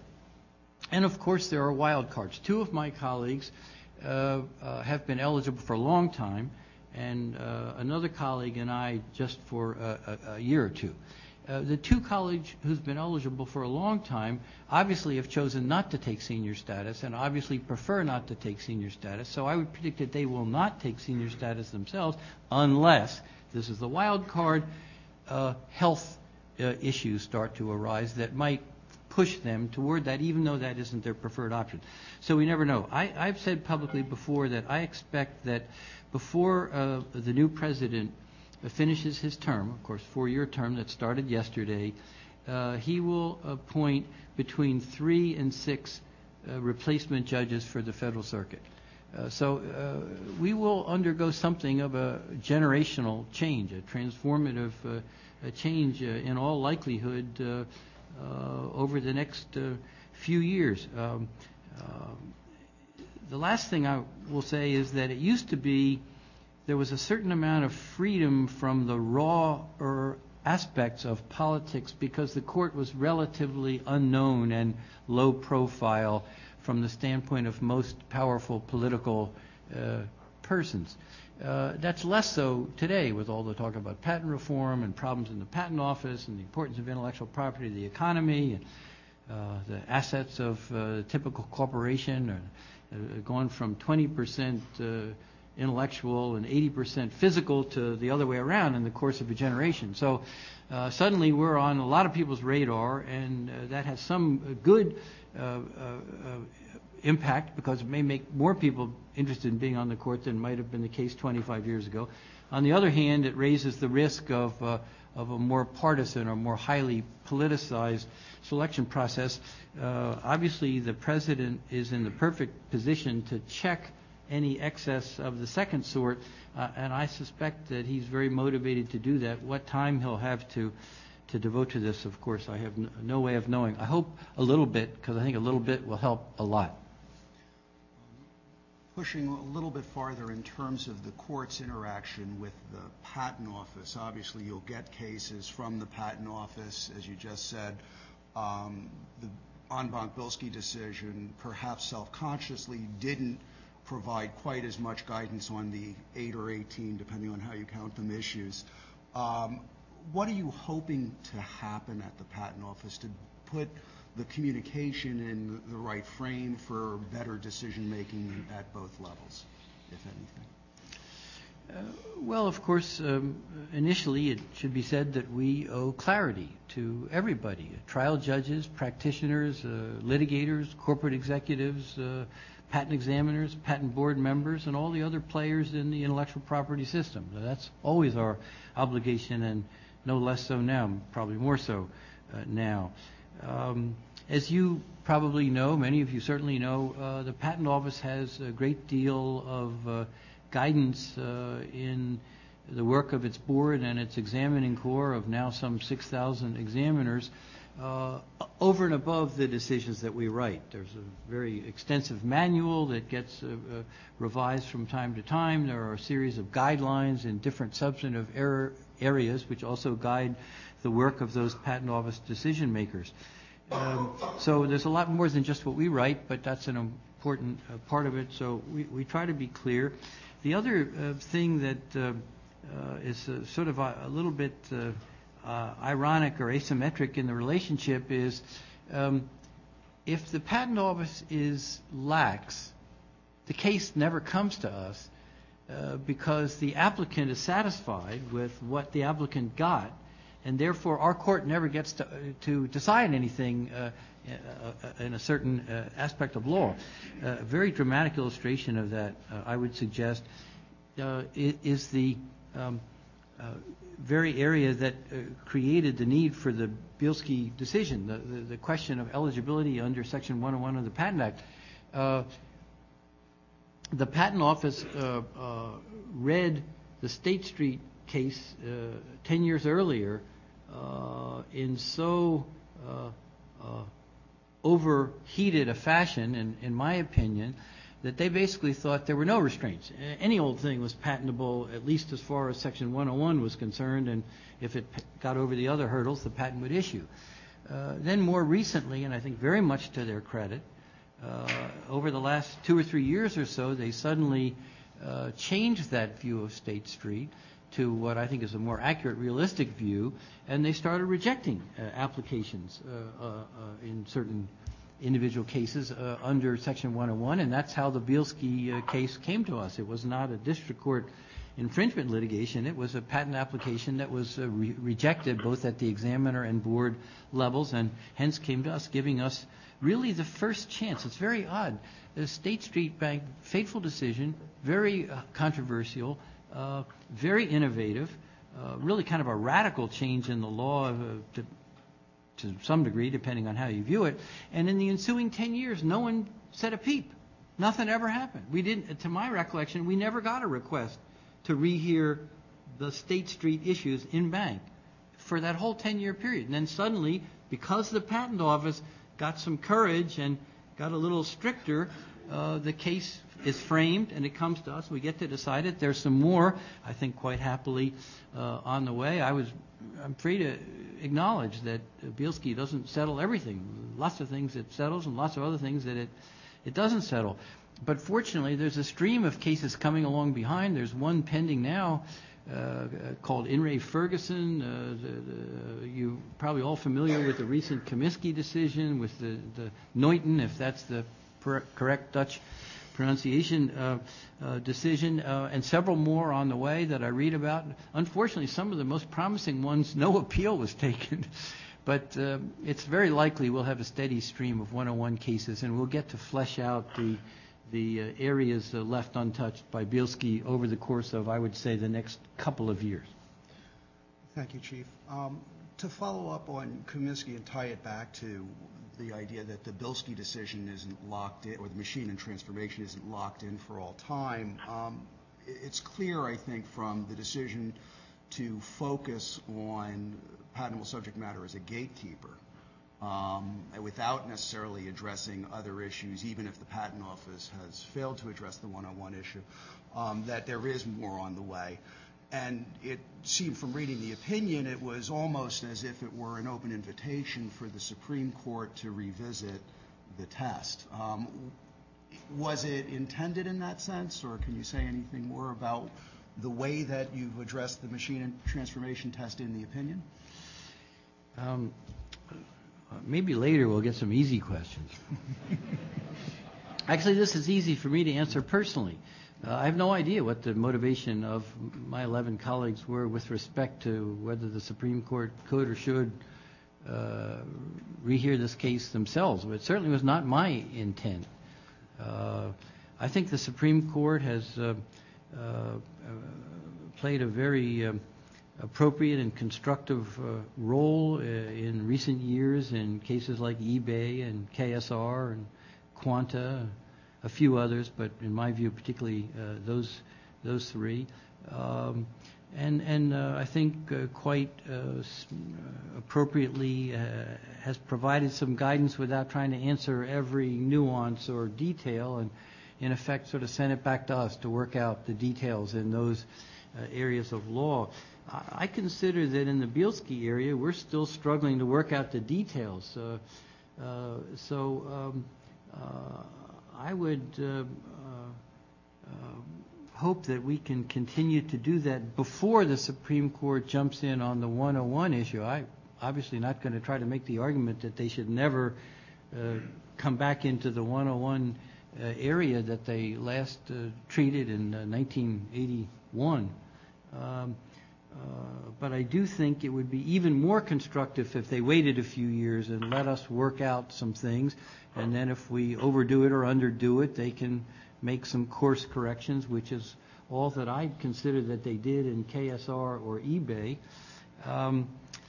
And of course, there are wild cards. Two of my colleagues uh, uh, have been eligible for a long time, and uh, another colleague and I just for a, a, a year or two. Uh, the two colleagues who's been eligible for a long time obviously have chosen not to take senior status and obviously prefer not to take senior status. So I would predict that they will not take senior status themselves unless, this is the wild card, uh, health uh, issues start to arise that might push them toward that, even though that isn't their preferred option. So we never know. I, I've said publicly before that I expect that before uh, the new president finishes his term, of course, four-year term that started yesterday, uh, he will appoint between three and six uh, replacement judges for the Federal Circuit. Uh, so uh, we will undergo something of a generational change, a transformative uh, a change uh, in all likelihood uh, uh, over the next uh, few years. Um, uh, the last thing I will say is that it used to be there was a certain amount of freedom from the rawer aspects of politics because the court was relatively unknown and low profile from the standpoint of most powerful political uh, persons. Uh, that's less so today with all the talk about patent reform and problems in the patent office and the importance of intellectual property to the economy and uh, the assets of uh, the typical corporation are uh, gone from twenty percent uh, intellectual and eighty percent physical to the other way around in the course of a generation. So uh, suddenly we're on a lot of people's radar, and uh, that has some good uh, uh, uh, impact because it may make more people interested in being on the court than might have been the case twenty-five years ago. On the other hand, it raises the risk of, uh, of a more partisan or more highly politicized selection process. Uh, obviously, the president is in the perfect position to check any excess of the second sort, uh, and I suspect that he's very motivated to do that. What time he'll have to to devote to this, of course, I have no, no way of knowing. I hope a little bit, because I think a little bit will help a lot. Pushing a little bit farther in terms of the court's interaction with the patent office, obviously you'll get cases from the patent office, as you just said. Um, the en banc Bilski decision perhaps self-consciously didn't provide quite as much guidance on the eight or eighteen, depending on how you count them, issues. Um, what are you hoping to happen at the Patent Office to put the communication in the right frame for better decision-making at both levels, if anything? Uh, well, of course, um, initially it should be said that we owe clarity to everybody, trial judges, practitioners, uh, litigators, corporate executives, uh, patent examiners, patent board members, and all the other players in the intellectual property system. Now, that's always our obligation, and no less so now, probably more so uh, now. Um, as you probably know, many of you certainly know, uh, the Patent Office has a great deal of uh, guidance uh, in the work of its board and its examining corps of now some six thousand examiners uh, over and above the decisions that we write. There's a very extensive manual that gets uh, uh, revised from time to time. There are a series of guidelines in different substantive error areas which also guide the work of those Patent Office decision makers. Um, so there's a lot more than just what we write, but that's an important uh, part of it, so we, we try to be clear. The other uh, thing that uh, uh, is uh, sort of a, a little bit uh, uh, ironic or asymmetric in the relationship is um, if the Patent Office is lax, the case never comes to us uh, because the applicant is satisfied with what the applicant got, and therefore our court never gets to, to decide anything uh, in a certain uh, aspect of law. Uh, a very dramatic illustration of that, uh, I would suggest, uh, is the um, uh, very area that uh, created the need for the Bielski decision, the, the, the question of eligibility under Section one oh one of the Patent Act. Uh, the Patent Office uh, uh, read the State Street case uh, ten years earlier uh, in so uh, uh, overheated a fashion, in, in my opinion, that they basically thought there were no restraints. Any old thing was patentable, at least as far as Section one oh one was concerned, and if it got over the other hurdles, the patent would issue. Uh, then more recently, and I think very much to their credit, uh, over the last two or three years or so, they suddenly uh, changed that view of State Street to what I think is a more accurate, realistic view, and they started rejecting uh, applications uh, uh, uh, in certain individual cases uh, under Section one oh one, and that's how the Bielski uh, case came to us. It was not a district court infringement litigation. It was a patent application that was uh, re- rejected both at the examiner and board levels, and hence came to us, giving us really the first chance. It's very odd. The State Street Bank fateful decision, very uh, controversial, Uh, very innovative, uh, really kind of a radical change in the law uh, to, to some degree, depending on how you view it. And in the ensuing ten years, no one said a peep. Nothing ever happened. We didn't, to my recollection, we never got a request to rehear the State Street issues in bank for that whole ten-year period. And then suddenly, because the Patent Office got some courage and got a little stricter, uh, the case is framed and it comes to us. We get to decide it. There's some more, I think, quite happily uh, on the way. I was, I'm free to acknowledge that Bielski doesn't settle everything. Lots of things it settles and lots of other things that it, it doesn't settle. But fortunately, there's a stream of cases coming along behind. There's one pending now uh, called In re Ferguson. Uh, the, the, you're probably all familiar with the recent Comiskey decision, with the, the Neuten, if that's the per- correct Dutch pronunciation uh, uh, decision, uh, and several more on the way that I read about. Unfortunately, some of the most promising ones, no appeal was taken. But uh, it's very likely we'll have a steady stream of one oh one cases, and we'll get to flesh out the the uh, areas uh, left untouched by Bielski over the course of, I would say, the next couple of years. Thank you, Chief. Um, to follow up on Comiskey and tie it back to the idea that the Bielski decision isn't locked in, or the machine and transformation isn't locked in for all time, um, it's clear, I think, from the decision to focus on patentable subject matter as a gatekeeper, um, without necessarily addressing other issues, even if the Patent Office has failed to address the one oh one issue, um, that there is more on the way. And it seemed from reading the opinion, it was almost as if it were an open invitation for the Supreme Court to revisit the test. Um, was it intended in that sense, or can you say anything more about the way that you've addressed the machine and transformation test in the opinion? Um, maybe later we'll get some easy questions. Actually, this is easy for me to answer personally. Uh, I have no idea what the motivation of my eleven colleagues were with respect to whether the Supreme Court could or should uh, rehear this case themselves, but it certainly was not my intent. Uh, I think the Supreme Court has uh, uh, played a very uh, appropriate and constructive uh, role uh, in recent years in cases like eBay and K S R and Quanta, a few others, but in my view, particularly uh, those those three, um, and and uh, I think uh, quite uh, appropriately uh, has provided some guidance without trying to answer every nuance or detail, and in effect, sort of sent it back to us to work out the details in those uh, areas of law. I, I consider that in the Bielski area, we're still struggling to work out the details. Uh, uh, so. Um, Uh, I would uh, uh, uh, hope that we can continue to do that before the Supreme Court jumps in on the one oh one issue. I'm obviously not going to try to make the argument that they should never uh, come back into the one oh one uh, area that they last uh, treated in uh, nineteen eighty-one. Um, Uh, but I do think it would be even more constructive if they waited a few years and let us work out some things, and then if we overdo it or underdo it, they can make some course corrections, which is all that I consider that they did in K S R or eBay. Um,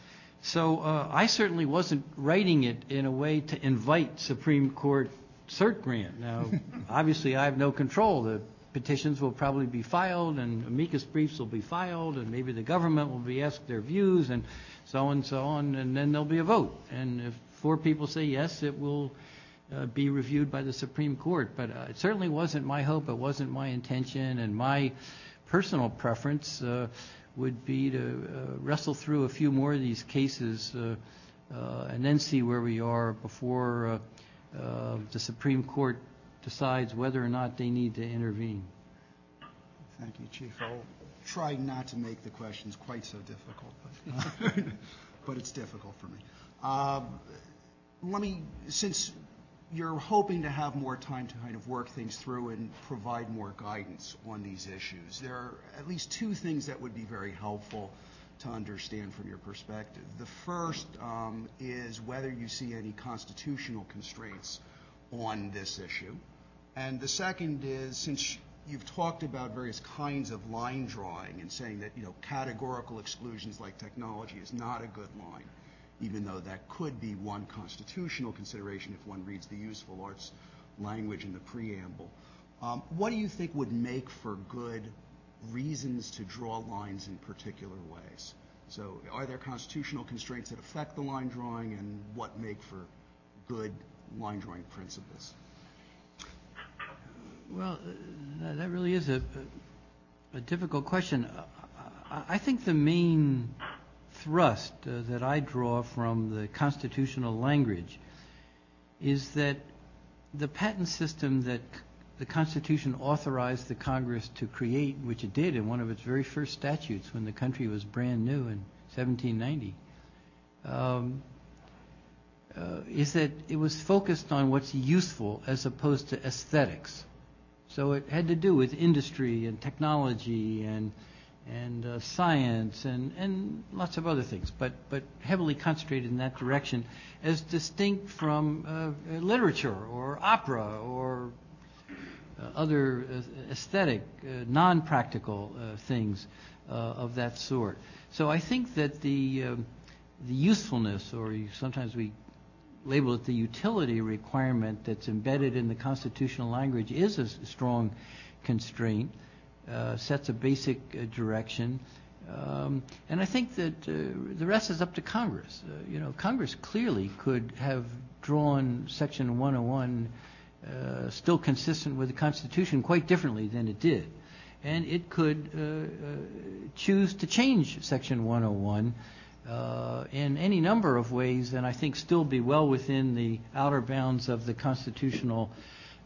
so uh, I certainly wasn't writing it in a way to invite Supreme Court cert grant. Now, obviously, I have no control. The petitions will probably be filed, and amicus briefs will be filed, and maybe the government will be asked their views, and so on and so on, and then there'll be a vote. And if four people say yes, it will uh, be reviewed by the Supreme Court. But uh, it certainly wasn't my hope, it wasn't my intention, and my personal preference uh, would be to uh, wrestle through a few more of these cases uh, uh, and then see where we are before uh, uh, the Supreme Court decides whether or not they need to intervene. Thank you, Chief. I'll try not to make the questions quite so difficult, but, but it's difficult for me. Uh, let me, since you're hoping to have more time to kind of work things through and provide more guidance on these issues, there are at least two things that would be very helpful to understand from your perspective. The first um, is whether you see any constitutional constraints on this issue. And the second is, since you've talked about various kinds of line drawing and saying that, you know, categorical exclusions like technology is not a good line, even though that could be one constitutional consideration if one reads the useful arts language in the preamble. Um, what do you think would make for good reasons to draw lines in particular ways? So are there constitutional constraints that affect the line drawing, and what make for good line drawing principles? Well, uh, that really is a, a, a difficult question. I, I think the main thrust uh, that I draw from the constitutional language is that the patent system that c- the Constitution authorized the Congress to create, which it did in one of its very first statutes when the country was brand new in seventeen ninety, um, uh, is that it was focused on what's useful as opposed to aesthetics. So it had to do with industry and technology and and uh, science and, and lots of other things, but but heavily concentrated in that direction, as distinct from uh, literature or opera or uh, other uh, aesthetic, uh, non-practical uh, things uh, of that sort. So I think that the um, the usefulness, or you, sometimes we label it the utility requirement that's embedded in the constitutional language, is a strong constraint, uh, sets a basic uh, direction. Um, and I think that uh, the rest is up to Congress. Uh, you know, Congress clearly could have drawn Section one oh one uh, still consistent with the Constitution quite differently than it did. And it could uh, uh, choose to change Section one oh one Uh, in any number of ways, and I think still be well within the outer bounds of the constitutional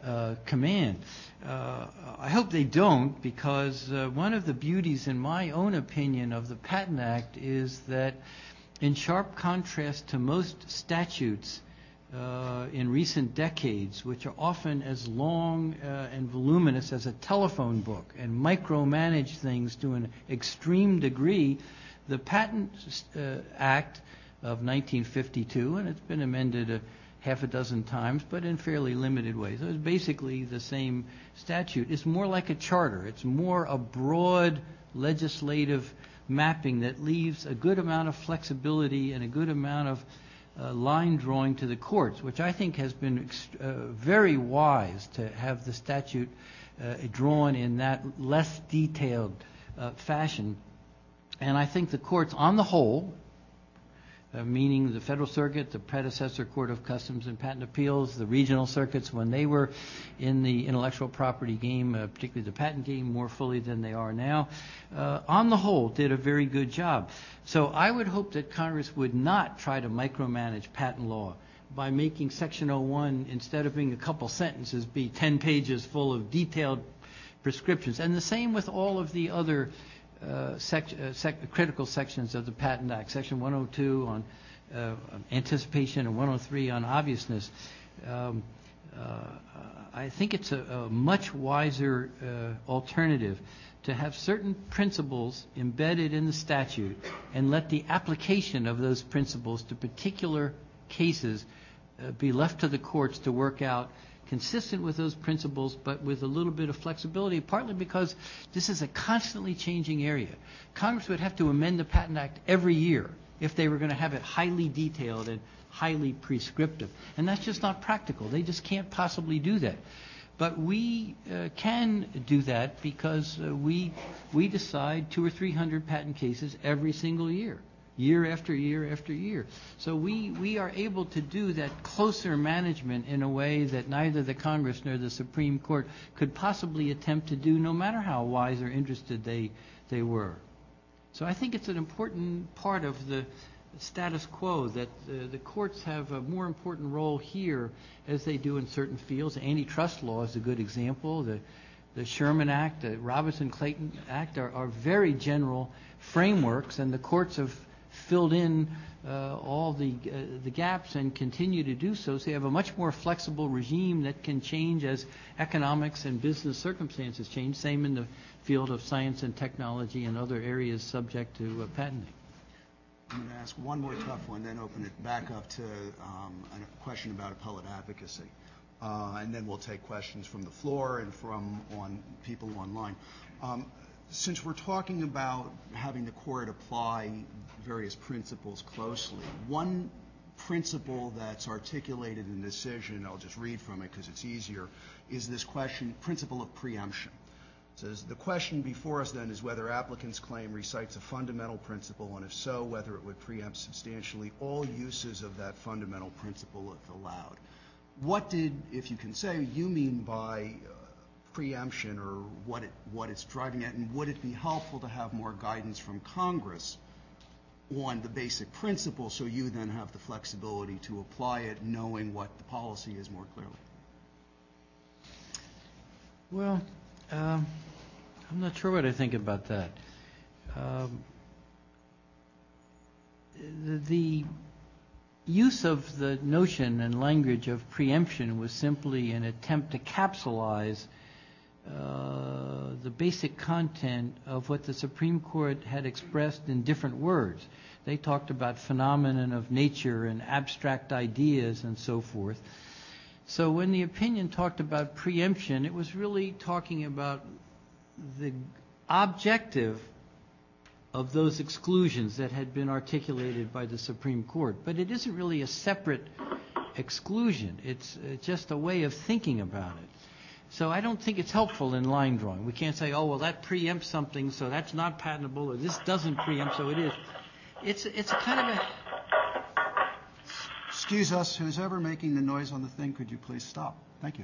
uh, command. Uh, I hope they don't, because uh, one of the beauties, in my own opinion, of the Patent Act is that, in sharp contrast to most statutes uh, in recent decades, which are often as long uh, and voluminous as a telephone book and micromanage things to an extreme degree, the Patent uh, Act of nineteen fifty-two, and it's been amended a half a dozen times, but in fairly limited ways. So it's basically the same statute. It's more like a charter. It's more a broad legislative mapping that leaves a good amount of flexibility and a good amount of uh, line drawing to the courts, which I think has been ext- uh, very wise to have the statute uh, drawn in that less detailed uh, fashion. And I think the courts, on the whole, Uh, meaning the Federal Circuit, the predecessor Court of Customs and Patent Appeals, the regional circuits, when they were in the intellectual property game, uh, particularly the patent game, more fully than they are now, uh, on the whole did a very good job. So I would hope that Congress would not try to micromanage patent law by making Section oh one, instead of being a couple sentences, be ten pages full of detailed prescriptions. And the same with all of the other Uh, sec- uh, sec- critical sections of the Patent Act, Section one oh two on uh, anticipation and one oh three on obviousness. Um, uh, I think it's a, a much wiser uh, alternative to have certain principles embedded in the statute and let the application of those principles to particular cases uh, be left to the courts to work out, consistent with those principles, but with a little bit of flexibility, partly because this is a constantly changing area. Congress would have to amend the Patent Act every year if they were going to have it highly detailed and highly prescriptive. And that's just not practical. They just can't possibly do that. But we uh, can do that because uh, we we decide two or three hundred patent cases every single year. Year after year after year. So we, we are able to do that closer management in a way that neither the Congress nor the Supreme Court could possibly attempt to do, no matter how wise or interested they they were. So I think it's an important part of the status quo that the, the courts have a more important role here as they do in certain fields. Antitrust law is a good example. The The Sherman Act, the Robinson-Clayton Act are, are very general frameworks, and the courts have filled in uh, all the uh, the gaps and continue to do so. So you have a much more flexible regime that can change as economics and business circumstances change. Same in the field of science and technology and other areas subject to uh, patenting. I'm going to ask one more tough one, then open it back up to um, a question about appellate advocacy. Uh, and then we'll take questions from the floor and from on people online. Um, since we're talking about having the court apply various principles closely, one principle that's articulated in the decision, I'll just read from it because it's easier, is this question, principle of preemption. It says, the question before us then is whether applicant's claim recites a fundamental principle, and if so, whether it would preempt substantially all uses of that fundamental principle if allowed. What did, if you can say, you mean by uh, preemption, or what it what it's driving at, and would it be helpful to have more guidance from Congress on the basic principle so you then have the flexibility to apply it knowing what the policy is more clearly? Well, um, I'm not sure what I think about that. Um, the, the use of the notion and language of preemption was simply an attempt to capsulize uh, the basic content of what the Supreme Court had expressed in different words. They talked about phenomenon of nature and abstract ideas and so forth. So when the opinion talked about preemption, it was really talking about the objective of those exclusions that had been articulated by the Supreme Court. But it isn't really a separate exclusion. It's uh, just a way of thinking about it. So I don't think it's helpful in line drawing. We can't say, oh, well, that preempts something, so that's not patentable, or this doesn't preempt, so it is. It's, it's a kind of a... Excuse us, who's ever making the noise on the thing, could you please stop? Thank you.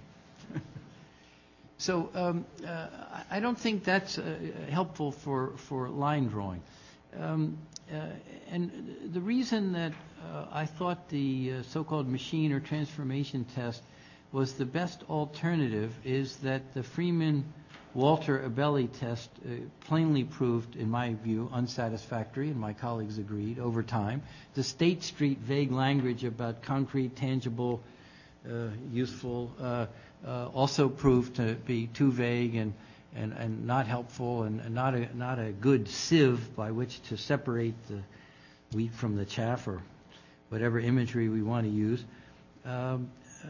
So um, uh, I don't think that's uh, helpful for, for line drawing. Um, uh, and the reason that uh, I thought the uh, so-called machine or transformation test was the best alternative is that the Freeman-Walter Abelli test uh, plainly proved, in my view, unsatisfactory, and my colleagues agreed, over time. The State Street vague language about concrete, tangible, uh, useful, uh, uh, also proved to be too vague and, and, and not helpful and, and not, a, not a good sieve by which to separate the wheat from the chaff, or whatever imagery we want to use. Um, uh,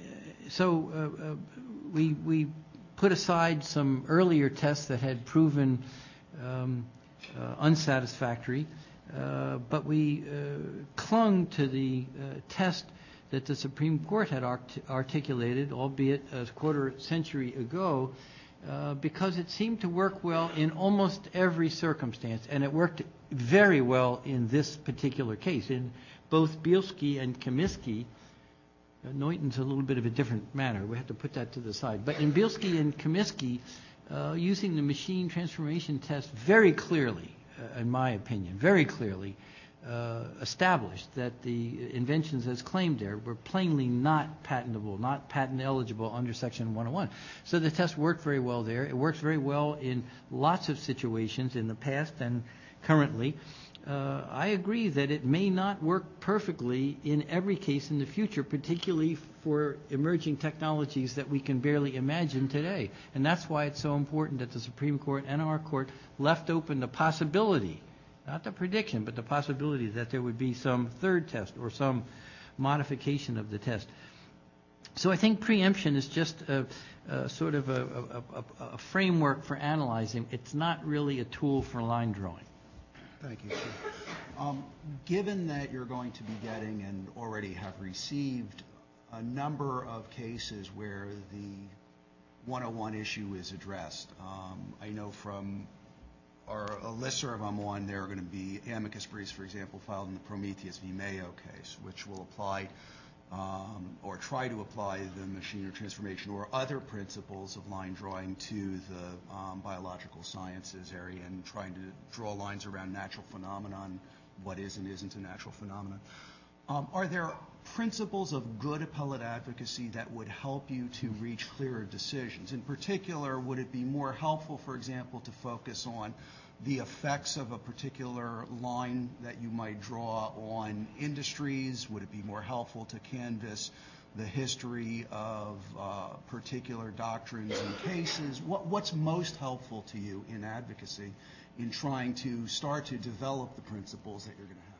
so uh, uh, we, we put aside some earlier tests that had proven um, uh, unsatisfactory, uh, but we uh, clung to the uh, test that the Supreme Court had art- articulated, albeit a quarter century ago, uh, because it seemed to work well in almost every circumstance, and it worked very well in this particular case. In both Bielski and Comiskey, uh, Neuton's a little bit of a different matter. We have to put that to the side. But in Bielski and Comiskey, uh, using the machine transformation test very clearly, uh, in my opinion, very clearly, uh, established that the inventions as claimed there were plainly not patentable, not patent eligible under Section one oh one. So the test worked very well there. It works very well in lots of situations in the past and currently. Uh, I agree that it may not work perfectly in every case in the future, particularly for emerging technologies that we can barely imagine today. And that's why it's so important that the Supreme Court and our court left open the possibility, not the prediction, but the possibility that there would be some third test or some modification of the test. So I think preemption is just a, a sort of a, a, a, a framework for analyzing. It's not really a tool for line drawing. Thank you, Chief. Um, given that you're going to be getting and already have received a number of cases where the one oh one issue is addressed, um, I know from our a listserv I'm on, there are going to be amicus briefs, for example, filed in the Prometheus v. Mayo case, which will apply um, or try to apply the machine transformation or other principles of line drawing to the um, biological sciences area and trying to draw lines around natural phenomenon, what is and isn't a natural phenomenon. Um, are there principles of good appellate advocacy that would help you to reach clearer decisions? In particular, would it be more helpful, for example, to focus on the effects of a particular line that you might draw on industries? Would it be more helpful to canvass the history of uh, particular doctrines and cases? What, what's most helpful to you in advocacy in trying to start to develop the principles that you're going to have?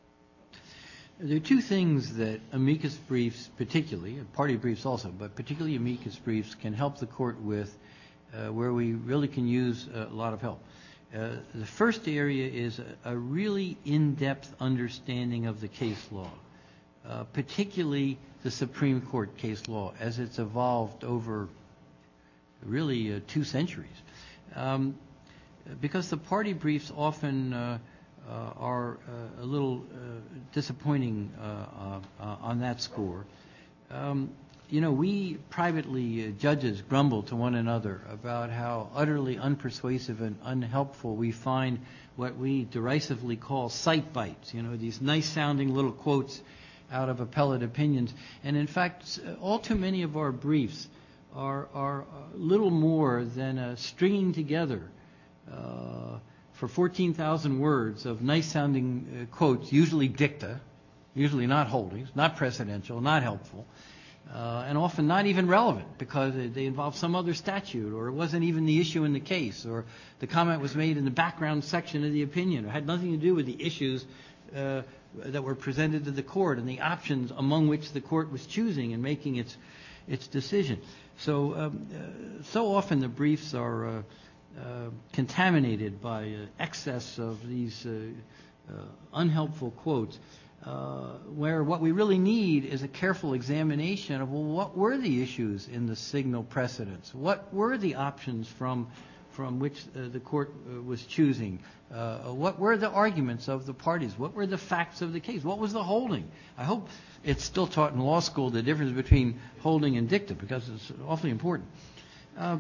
There are two things that amicus briefs particularly, party briefs also, but particularly amicus briefs can help the court with, uh, where we really can use a lot of help. Uh, the first area is a, a really in-depth understanding of the case law, uh, particularly the Supreme Court case law as it's evolved over really uh, two centuries. Um, because the party briefs often uh, Uh, are uh, a little uh, disappointing uh, uh, uh, on that score. Um, you know, we privately, uh, judges, grumble to one another about how utterly unpersuasive and unhelpful we find what we derisively call cite bites, you know, these nice-sounding little quotes out of appellate opinions. And in fact, all too many of our briefs are, are little more than a stringing together uh, for fourteen thousand words of nice-sounding uh, quotes, usually dicta, usually not holdings, not precedential, not helpful, uh, and often not even relevant because they involve some other statute, or it wasn't even the issue in the case, or the comment was made in the background section of the opinion, or had nothing to do with the issues uh, that were presented to the court and the options among which the court was choosing in making its its decision. So, um, uh, so often the briefs are Uh, Uh, contaminated by uh, excess of these uh, uh, unhelpful quotes, uh, where what we really need is a careful examination of, well, what were the issues in the signal precedents? What were the options from from which uh, the court uh, was choosing? Uh, what were the arguments of the parties? What were the facts of the case? What was the holding? I hope it's still taught in law school, the difference between holding and dicta, because it's awfully important. Uh,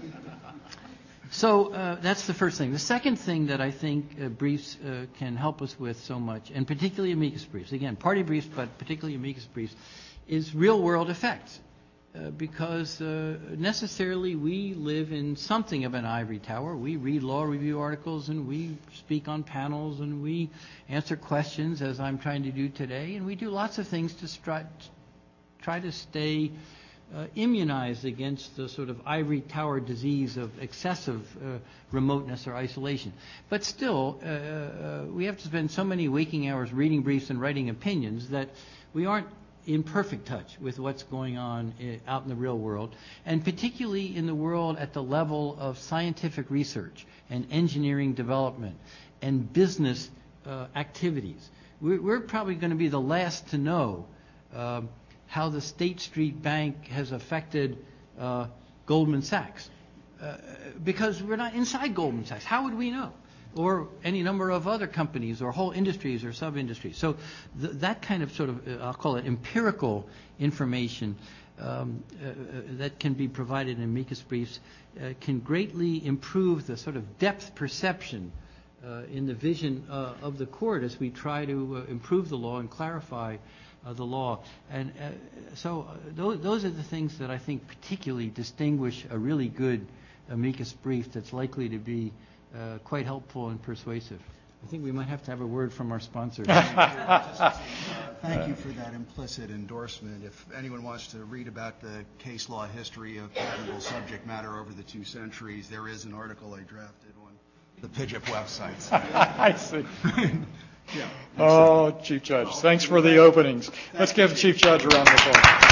So uh, that's the first thing. The second thing that I think uh, briefs uh, can help us with so much, and particularly amicus briefs, again, party briefs, but particularly amicus briefs, is real-world effects. uh, because uh, necessarily we live in something of an ivory tower. We read law review articles and we speak on panels and we answer questions, as I'm trying to do today, and we do lots of things to stri- try to stay uh, immunized against the sort of ivory tower disease of excessive uh, remoteness or isolation. But still, uh, uh, we have to spend so many waking hours reading briefs and writing opinions that we aren't in perfect touch with what's going on uh, out in the real world, and particularly in the world at the level of scientific research and engineering development and business uh, activities. We're, we're probably going to be the last to know uh, how the State Street Bank has affected uh, Goldman Sachs, uh, because we're not inside Goldman Sachs. How would we know? Or any number of other companies or whole industries or sub-industries. So th- that kind of sort of, uh, I'll call it empirical information um, uh, uh, that can be provided in amicus briefs uh, can greatly improve the sort of depth perception uh, in the vision uh, of the court as we try to uh, improve the law and clarify uh, the law. And uh, so uh, those, those are the things that I think particularly distinguish a really good amicus brief that's likely to be Uh, quite helpful and persuasive. I think we might have to have a word from our sponsor. Thank you for that implicit endorsement. If anyone wants to read about the case law history of patentable subject matter over the two centuries, there is an article I drafted on the P J I P website. I see. Yeah. Oh, Chief Judge, thanks for the openings. Let's give Chief Judge a round of applause.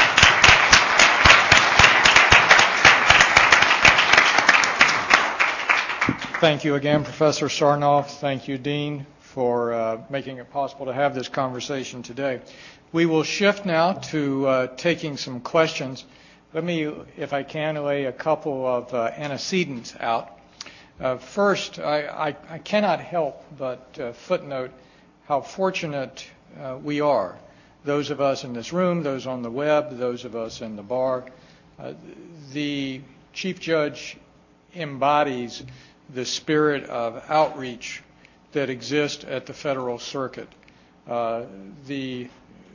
Thank you again, Professor Sarnoff. Thank you, Dean, for uh, making it possible to have this conversation today. We will shift now to uh, taking some questions. Let me, if I can, lay a couple of uh, antecedents out. Uh, first, I, I, I cannot help but uh, footnote how fortunate uh, we are, those of us in this room, those on the web, those of us in the bar. Uh, the Chief Judge embodies the spirit of outreach that exists at the Federal Circuit. Uh, the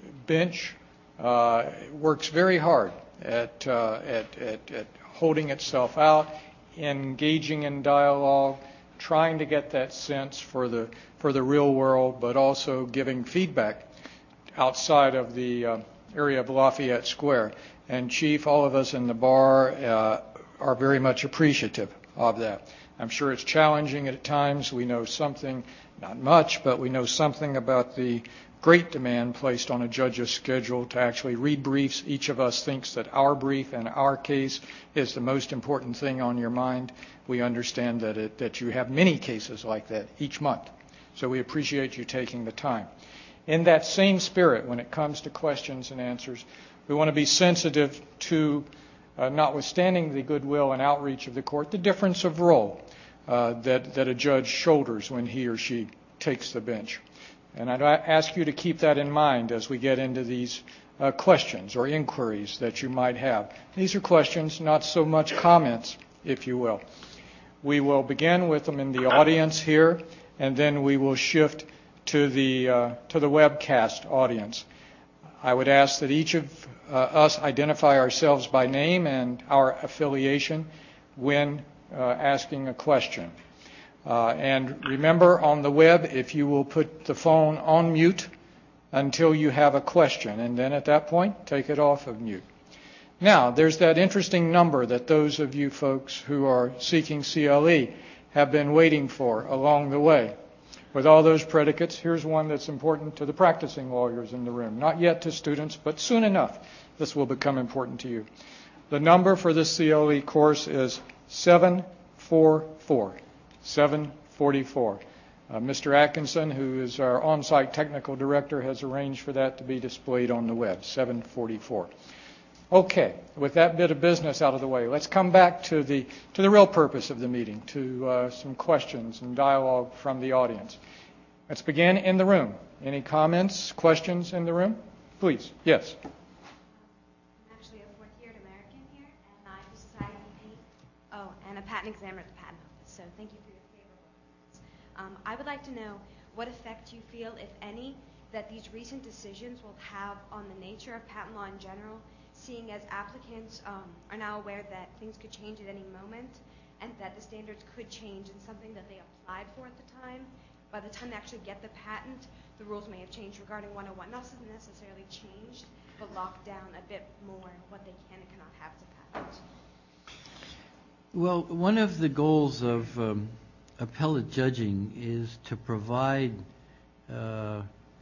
bench uh, works very hard at, uh, at, at, at holding itself out, engaging in dialogue, trying to get that sense for the, for the real world, but also giving feedback outside of the uh, area of Lafayette Square. And Chief, all of us in the bar uh, are very much appreciative of that. I'm sure it's challenging at times. We know something, not much, but we know something about the great demand placed on a judge's schedule to actually read briefs. Each of us thinks that our brief and our case is the most important thing on your mind. We understand that it, that you have many cases like that each month. So we appreciate you taking the time. In that same spirit, when it comes to questions and answers, we want to be sensitive to Uh, notwithstanding the goodwill and outreach of the court, the difference of role uh, that, that a judge shoulders when he or she takes the bench. And I'd ask you to keep that in mind as we get into these uh, questions or inquiries that you might have. These are questions, not so much comments, if you will. We will begin with them in the audience here, and then we will shift to the, uh, to the webcast audience. I would ask that each of uh, us identify ourselves by name and our affiliation when uh, asking a question. Uh, and remember, on the web, if you will put the phone on mute until you have a question, and then at that point, take it off of mute. Now, there's that interesting number that those of you folks who are seeking C L E have been waiting for along the way. With all those predicates, here's one that's important to the practicing lawyers in the room. Not yet to students, but soon enough, this will become important to you. The number for this C L E course is seven four four. seven forty-four. Uh, Mister Atkinson, who is our on-site technical director, has arranged for that to be displayed on the web, seven forty-four. Okay, with that bit of business out of the way, let's come back to the to the real purpose of the meeting, to uh, some questions and dialogue from the audience. Let's begin in the room. Any comments, questions in the room? Please, yes. I'm actually a fourth-year American here, and I decided to paint. Oh, and a patent examiner at the patent office. So thank you for your favorable comments. Um, I would like to know what effect you feel, if any, that these recent decisions will have on the nature of patent law in general, seeing as applicants um, are now aware that things could change at any moment and that the standards could change in something that they applied for at the time. By the time they actually get the patent, the rules may have changed regarding one oh one. Not necessarily changed, but locked down a bit more what they can and cannot have as a patent. Well, one of the goals of um, appellate judging is to provide uh,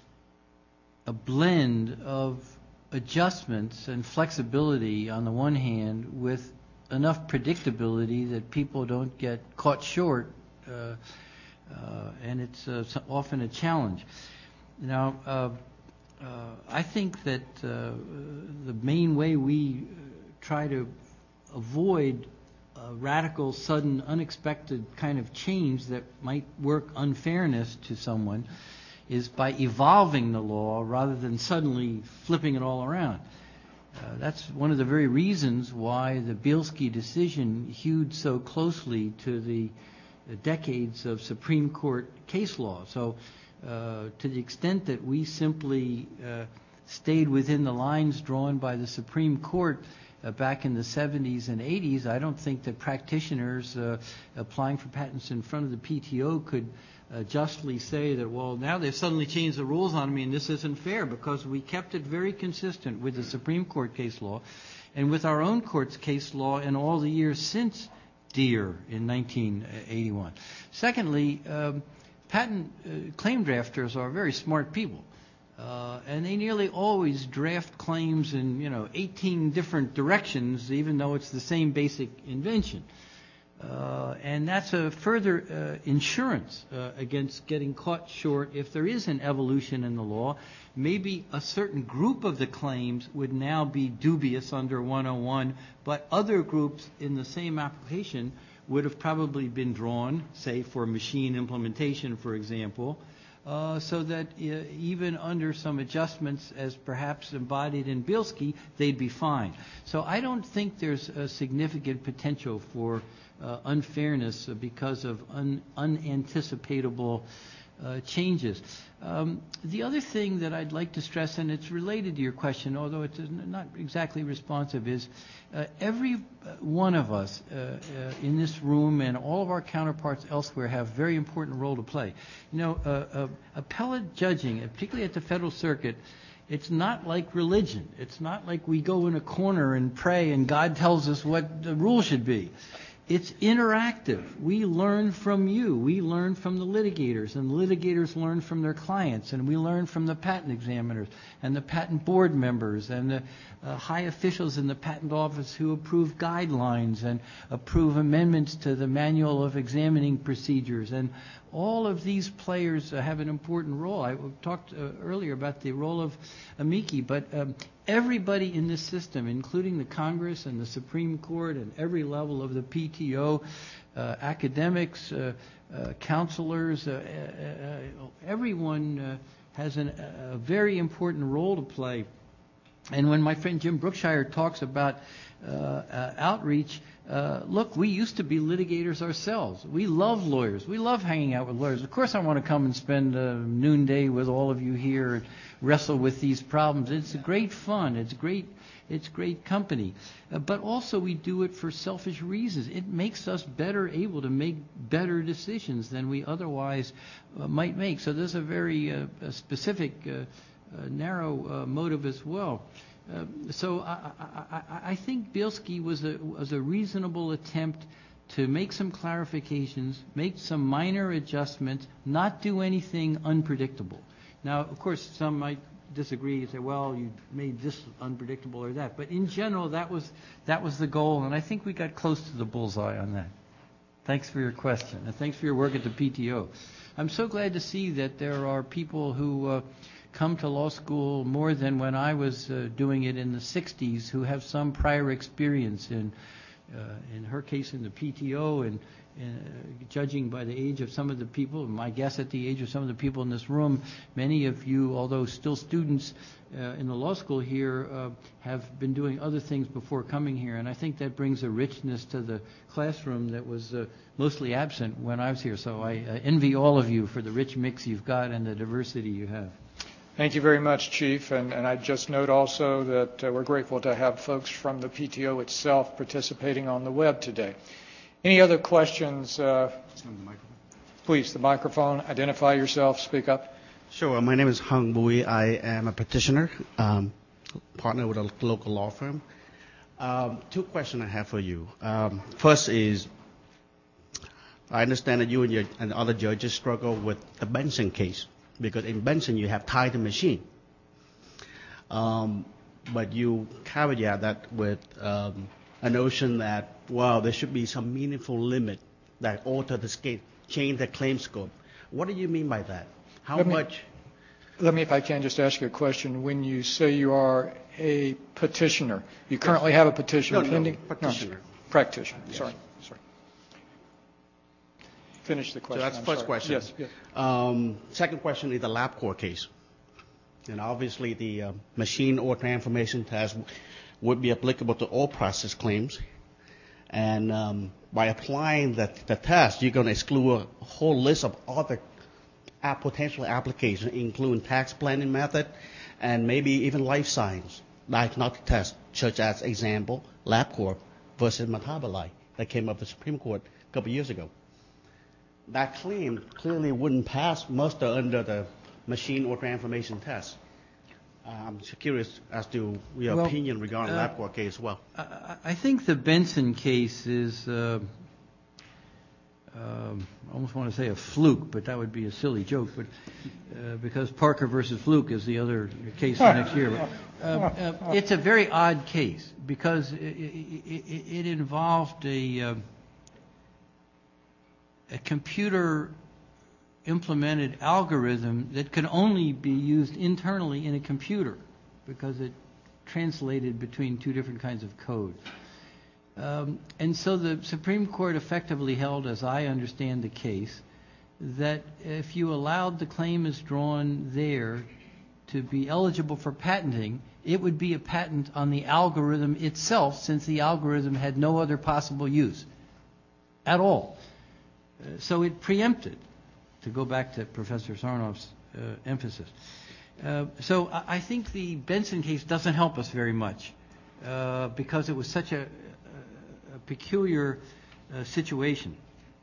a blend of adjustments and flexibility on the one hand with enough predictability that people don't get caught short, uh, uh, and it's uh, often a challenge. Now, uh, uh, I think that uh, the main way we try to avoid a radical, sudden, unexpected kind of change that might work unfairness to someone is by evolving the law rather than suddenly flipping it all around. Uh, that's one of the very reasons why the Bielski decision hewed so closely to the, the decades of Supreme Court case law. So uh, to the extent that we simply uh, stayed within the lines drawn by the Supreme Court Uh, back in the seventies and eighties, I don't think that practitioners uh, applying for patents in front of the P T O could uh, justly say that, well, now they've suddenly changed the rules on me and this isn't fair, because we kept it very consistent with the Supreme Court case law and with our own court's case law in all the years since Deere in nineteen eighty-one. Secondly, um, patent uh, claim drafters are very smart people. Uh, and they nearly always draft claims in, you know, eighteen different directions, even though it's the same basic invention. Uh, and that's a further uh, insurance uh, against getting caught short if there is an evolution in the law. Maybe a certain group of the claims would now be dubious under one oh one, but other groups in the same application would have probably been drawn, say for machine implementation, for example, Uh, so that uh, even under some adjustments as perhaps embodied in Bielski, they'd be fine. So I don't think there's a significant potential for uh, unfairness because of un- unanticipatable uh, changes. Um, the other thing that I'd like to stress, and it's related to your question, although it's not exactly responsive, is uh, every one of us uh, uh, in this room and all of our counterparts elsewhere have a very important role to play. You know, uh, uh, appellate judging, particularly at the Federal Circuit, it's not like religion. It's not like we go in a corner and pray and God tells us what the rule should be. It's interactive. We learn from you. We learn from the litigators, and the litigators learn from their clients, and we learn from the patent examiners and the patent board members and the uh, high officials in the patent office who approve guidelines and approve amendments to the manual of examining procedures. And all of these players uh, have an important role. I talked uh, earlier about the role of amici, but um, everybody in this system, including the Congress and the Supreme Court and every level of the P T O, uh, academics, uh, uh, counselors, uh, uh, uh, everyone uh, has an, a very important role to play. And when my friend Jim Brookshire talks about uh, uh, outreach, uh, look, we used to be litigators ourselves. We love lawyers. We love hanging out with lawyers. Of course I want to come and spend a noonday with all of you here and wrestle with these problems. It's great fun. It's great. It's great company. Uh, but also we do it for selfish reasons. It makes us better able to make better decisions than we otherwise uh, might make. So there's a very uh, a specific uh, uh, narrow uh, motive as well. Uh, so I, I, I think Bielski was a, was a reasonable attempt to make some clarifications, make some minor adjustments, not do anything unpredictable. Now, of course, some might disagree and say, well, you made this unpredictable or that. But in general, that was that was the goal, and I think we got close to the bullseye on that. Thanks for your question, and thanks for your work at the P T O. I'm so glad to see that there are people who uh, come to law school more than when I was uh, doing it in the sixties who have some prior experience in, uh, in her case, in the P T O, and Uh, judging by the age of some of the people, my guess at the age of some of the people in this room, many of you, although still students uh, in the law school here, uh, have been doing other things before coming here, and I think that brings a richness to the classroom that was uh, mostly absent when I was here. So I uh, envy all of you for the rich mix you've got and the diversity you have. Thank you very much, Chief. And, and I'd just note also that uh, we're grateful to have folks from the P T O itself participating on the web today. Any other questions? Uh, please, the microphone. Identify yourself. Speak up. Sure. My name is Hung Bui. I am a petitioner, um, partner with a local law firm. Um, two questions I have for you. Um, first is, I understand that you and, your, and other judges struggle with the Benson case, because in Benson you have tied the machine. Um, but you caveat that with um, a notion that, well, there should be some meaningful limit that alter the scale, change the claim scope. What do you mean by that? How Let me, much? Let me, if I can, just ask you a question. When you say you are a petitioner, you currently have a petition no, pending? No, practitioner. No, practitioner. Yes. Sorry. Sorry. Finish the question. So that's the I'm first sorry. question. Yes. yes. Um, second question is the LabCorp case. And obviously the uh, machine order information test would be applicable to all process claims. And um, by applying the, the test, you're going to exclude a whole list of other app, potential applications, including tax planning method and maybe even life science diagnostic test, such as example LabCorp versus Metabolite that came up with the Supreme Court a couple years ago. That claim clearly wouldn't pass muster under the machine order information test. Uh, I'm curious as to your well, opinion regarding uh, LabCorp case as well. I, I think the Benson case is, uh, um, I almost want to say a fluke, but that would be a silly joke, but uh, because Parker versus Fluke is the other case for next year. But, uh, uh, it's a very odd case because it, it, it involved a, uh, a computer implemented algorithm that could only be used internally in a computer because it translated between two different kinds of code. Um, and so the Supreme Court effectively held, as I understand the case, that if you allowed the claim as drawn there to be eligible for patenting, it would be a patent on the algorithm itself, since the algorithm had no other possible use at all. Uh, so it preempted, to go back to Professor Sarnoff's uh, emphasis. Uh, so I, I think the Benson case doesn't help us very much uh, because it was such a, a, a peculiar uh, situation.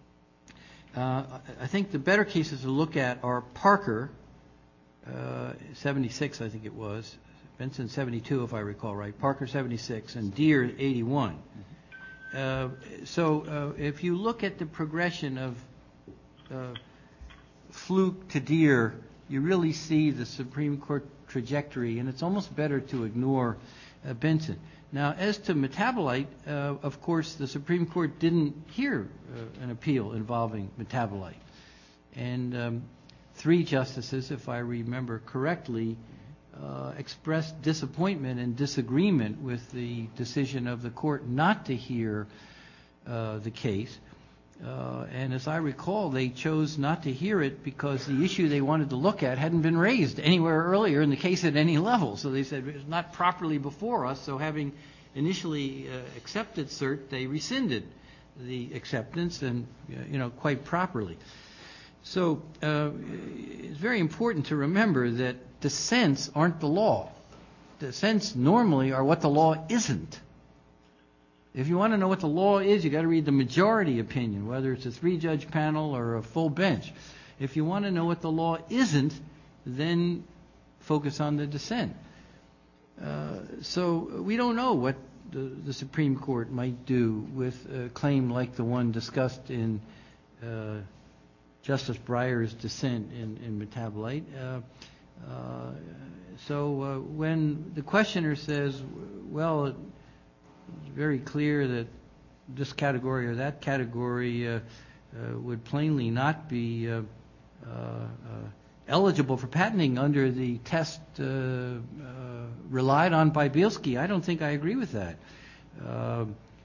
Uh, I think the better cases to look at are Parker, uh, seventy-six I think it was, Benson seventy-two if I recall right, Parker seventy-six, and Deere eighty-one. Uh, so uh, if you look at the progression of uh, Fluke to Deere, you really see the Supreme Court trajectory, and it's almost better to ignore uh, Benson. Now, as to Metabolite, uh, of course, the Supreme Court didn't hear uh, an appeal involving Metabolite. And um, three justices, if I remember correctly, uh, expressed disappointment and disagreement with the decision of the court not to hear uh, the case. Uh, and as I recall, they chose not to hear it because the issue they wanted to look at hadn't been raised anywhere earlier in the case at any level. So they said it's not properly before us, so having initially uh, accepted cert, they rescinded the acceptance, and you know, quite properly. So uh, it's very important to remember that dissents aren't the law. Dissents normally are what the law isn't. If you want to know what the law is, you got to read the majority opinion, whether it's a three-judge panel or a full bench. If you want to know what the law isn't, then focus on the dissent. Uh, so we don't know what the, the Supreme Court might do with a claim like the one discussed in uh, Justice Breyer's dissent in, in Metabolite. Uh, uh, so uh, when the questioner says, well, it, it's very clear that this category or that category uh, uh, would plainly not be uh, uh, uh, eligible for patenting under the test uh, uh, relied on by Bielski. I don't think I agree with that. Uh, uh,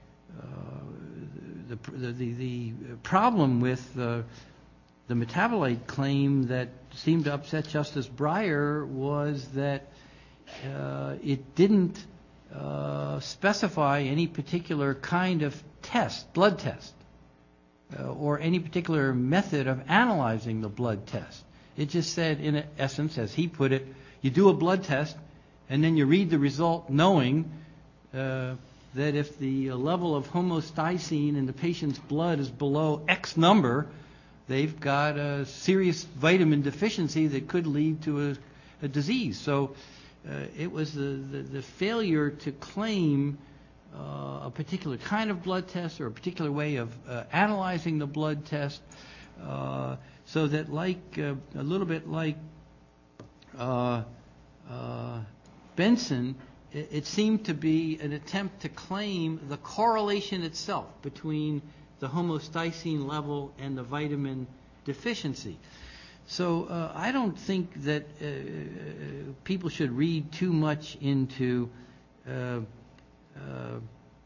the, the, the, the problem with uh, the Metabolite claim that seemed to upset Justice Breyer was that uh, it didn't Uh, specify any particular kind of test, blood test, uh, or any particular method of analyzing the blood test. It just said, in essence, as he put it, you do a blood test, and then you read the result knowing uh, that if the level of homocysteine in the patient's blood is below X number, they've got a serious vitamin deficiency that could lead to a, a disease. So uh, it was the, the, the failure to claim uh, a particular kind of blood test or a particular way of uh, analyzing the blood test, uh, so that like uh, a little bit like uh, uh, Benson, it, it seemed to be an attempt to claim the correlation itself between the homocysteine level and the vitamin deficiency. So uh, I don't think that uh, people should read too much into uh, uh,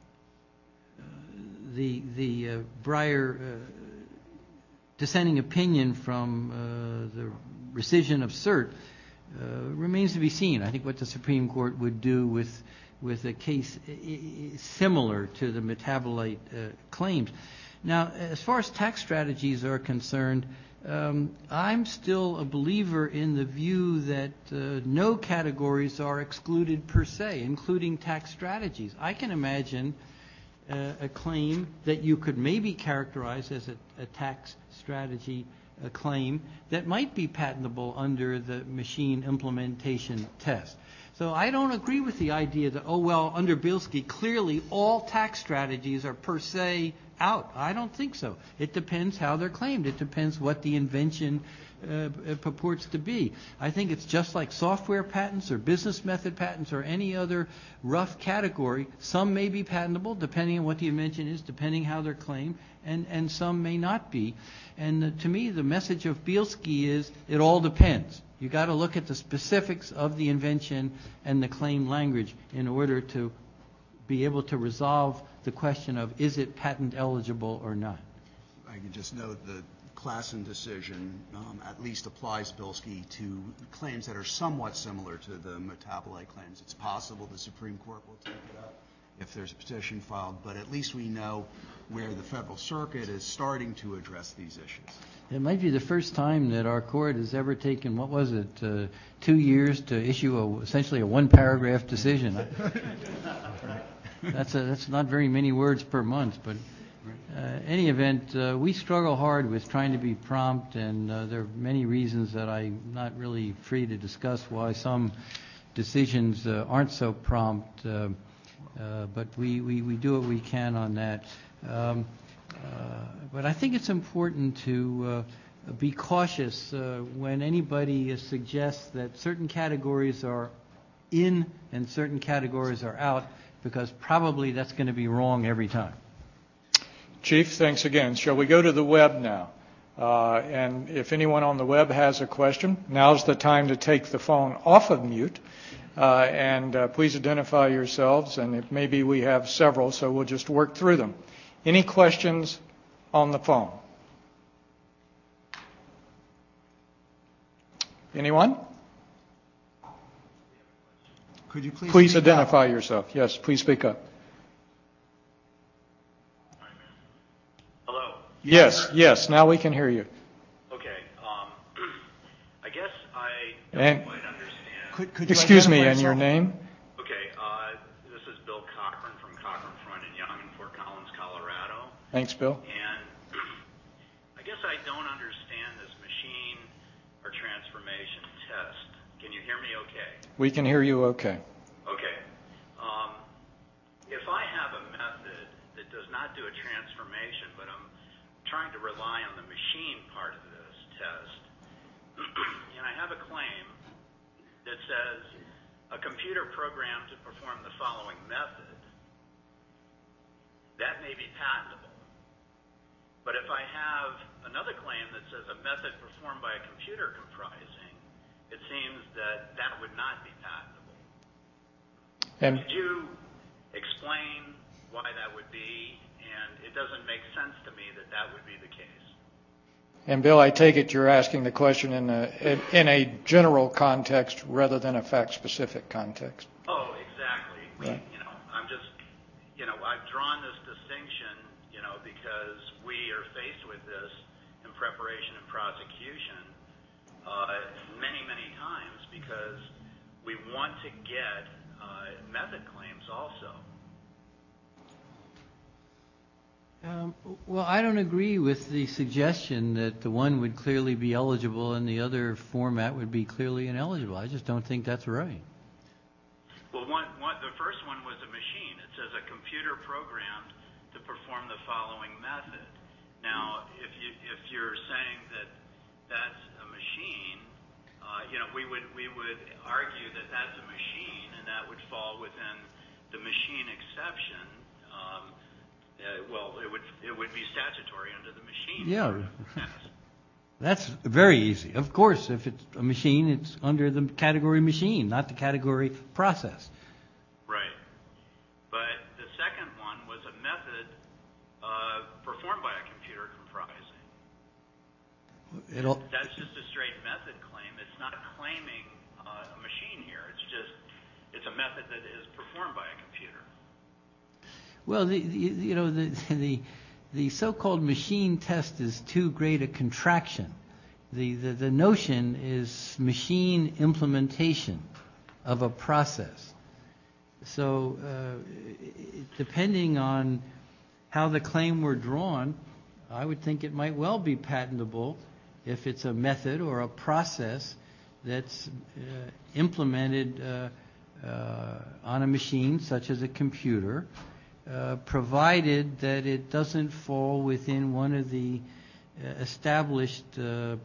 the the uh, Breyer uh, dissenting opinion from uh, the rescission of cert. Uh, remains to be seen. I think what the Supreme Court would do with with a case similar to the metabolite uh, claims. Now, as far as tax strategies are concerned, um, I'm still a believer in the view that uh, no categories are excluded per se, including tax strategies. I can imagine uh, a claim that you could maybe characterize as a, a tax strategy a claim that might be patentable under the machine implementation test. So I don't agree with the idea that, oh, well, under Bilski, clearly all tax strategies are per se out. I don't think so. It depends how they're claimed. It depends what the invention uh, purports to be. I think it's just like software patents or business method patents or any other rough category. Some may be patentable depending on what the invention is, depending how they're claimed, and, and some may not be. And uh, to me, the message of Bilski is it all depends. You got to look at the specifics of the invention and the claim language in order to be able to resolve the question of is it patent eligible or not. I can just note the Klassen decision um, at least applies Bilski to claims that are somewhat similar to the metabolite claims. It's possible the Supreme Court will take it up if there's a petition filed, but at least we know where the Federal Circuit is starting to address these issues. It might be the first time that our court has ever taken, what was it, uh, two years to issue a, essentially a one-paragraph decision. That's a, that's not very many words per month, but uh, any event, uh, we struggle hard with trying to be prompt, and uh, there are many reasons that I'm not really free to discuss why some decisions uh, aren't so prompt, uh, uh, but we, we, we do what we can on that. Um, uh, but I think it's important to uh, be cautious uh, when anybody uh, suggests that certain categories are in and certain categories are out, because probably that's going to be wrong every time. Chief, thanks again. Shall we go to the web now? Uh, and if anyone on the web has a question, now's the time to take the phone off of mute. Uh, and uh, please identify yourselves, and it maybe we have several, so we'll just work through them. Any questions on the phone? Anyone? Could you please Please speak identify up? yourself. Yes, please speak up. Hello. Yes, yes, now we can hear you. Okay. Um, I guess I don't And quite understand. Could, could you excuse me, identify and your yourself? name? Okay. Uh, this is Bill Cochran from Cochran Front and Young in Fort Collins, Colorado. Thanks, Bill. And I guess I don't understand this machine or transformation test. Can you hear me okay? We can hear you okay. Okay. Um, if I have a method that does not do a transformation, but I'm trying to rely on the machine part of this test, and I have a claim that says a computer programmed to perform the following method, that may be patentable. But if I have another claim that says a method performed by a computer comprising, it seems that that would not be patentable. And Could you explain why that would be? And it doesn't make sense to me that that would be the case. And Bill, I take it you're asking the question in a in a general context rather than a fact-specific context. Oh, exactly. We, Right. you know, I'm just, you know, I've drawn this distinction, you know, because we are faced with this in preparation and prosecution uh, many, many times, because we want to get uh, method claims also. Um, well, I don't agree with the suggestion that the one would clearly be eligible and the other format would be clearly ineligible. I just don't think that's right. Well, one, one, the first one was a machine. It says a computer programmed to perform the following method. Now, if you if you're saying that that's a machine, uh, you know, we would we would argue that that's a machine, and that would fall within the machine exception. Um, Uh, well, it would it would be statutory under the machine. Yeah, that's very easy. Of course, if it's a machine, it's under the category machine, not the category process. Right. But the second one was a method uh, performed by a computer comprising. It'll, That's just a straight method claim. It's not claiming uh, a machine here. It's just it's a method that is performed by a computer. Well, the, the, you know, the, the the so-called machine test is too great a contraction. The, the the notion is machine implementation of a process. So, uh, depending on how the claim were drawn, I would think it might well be patentable if it's a method or a process that's uh, implemented uh, uh, on a machine, such as a computer. Uh, provided that it doesn't fall within one of the uh, established uh,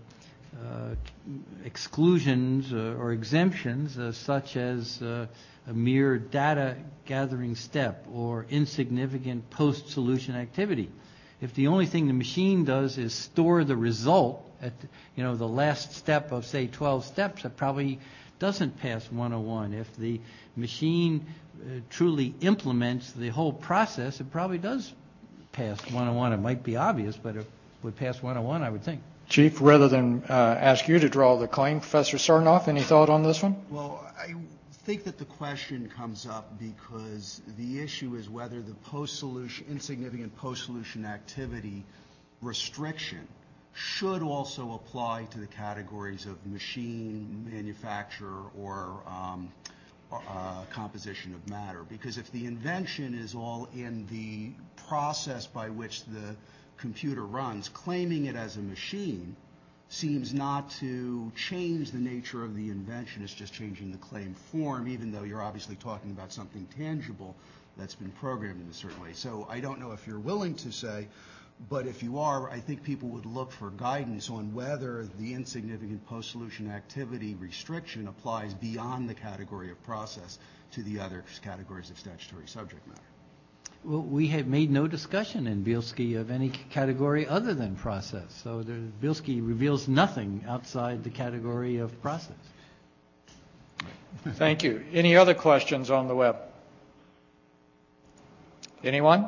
uh, exclusions uh, or exemptions, uh, such as uh, a mere data gathering step or insignificant post-solution activity. If the only thing the machine does is store the result at the, you know, the last step of, say, twelve steps, it probably doesn't pass one oh one. If the machine uh, truly implements the whole process, it probably does pass one oh one. It might be obvious, but it would pass one oh one, I would think. Chief, rather than uh, ask you to draw the claim, Professor Sarnoff, any thought on this one? Well, I think that the question comes up because the issue is whether the post-solution, insignificant post-solution activity restriction should also apply to the categories of machine, manufacture, or um, uh, composition of matter. Because if the invention is all in the process by which the computer runs, claiming it as a machine seems not to change the nature of the invention. It's just changing the claim form, even though you're obviously talking about something tangible that's been programmed in a certain way. So I don't know if you're willing to say, but if you are, I think people would look for guidance on whether the insignificant post-solution activity restriction applies beyond the category of process to the other categories of statutory subject matter. Well, we have made no discussion in Bielski of any category other than process. So there, Bielski reveals nothing outside the category of process. Thank you. Any other questions on the web? Anyone?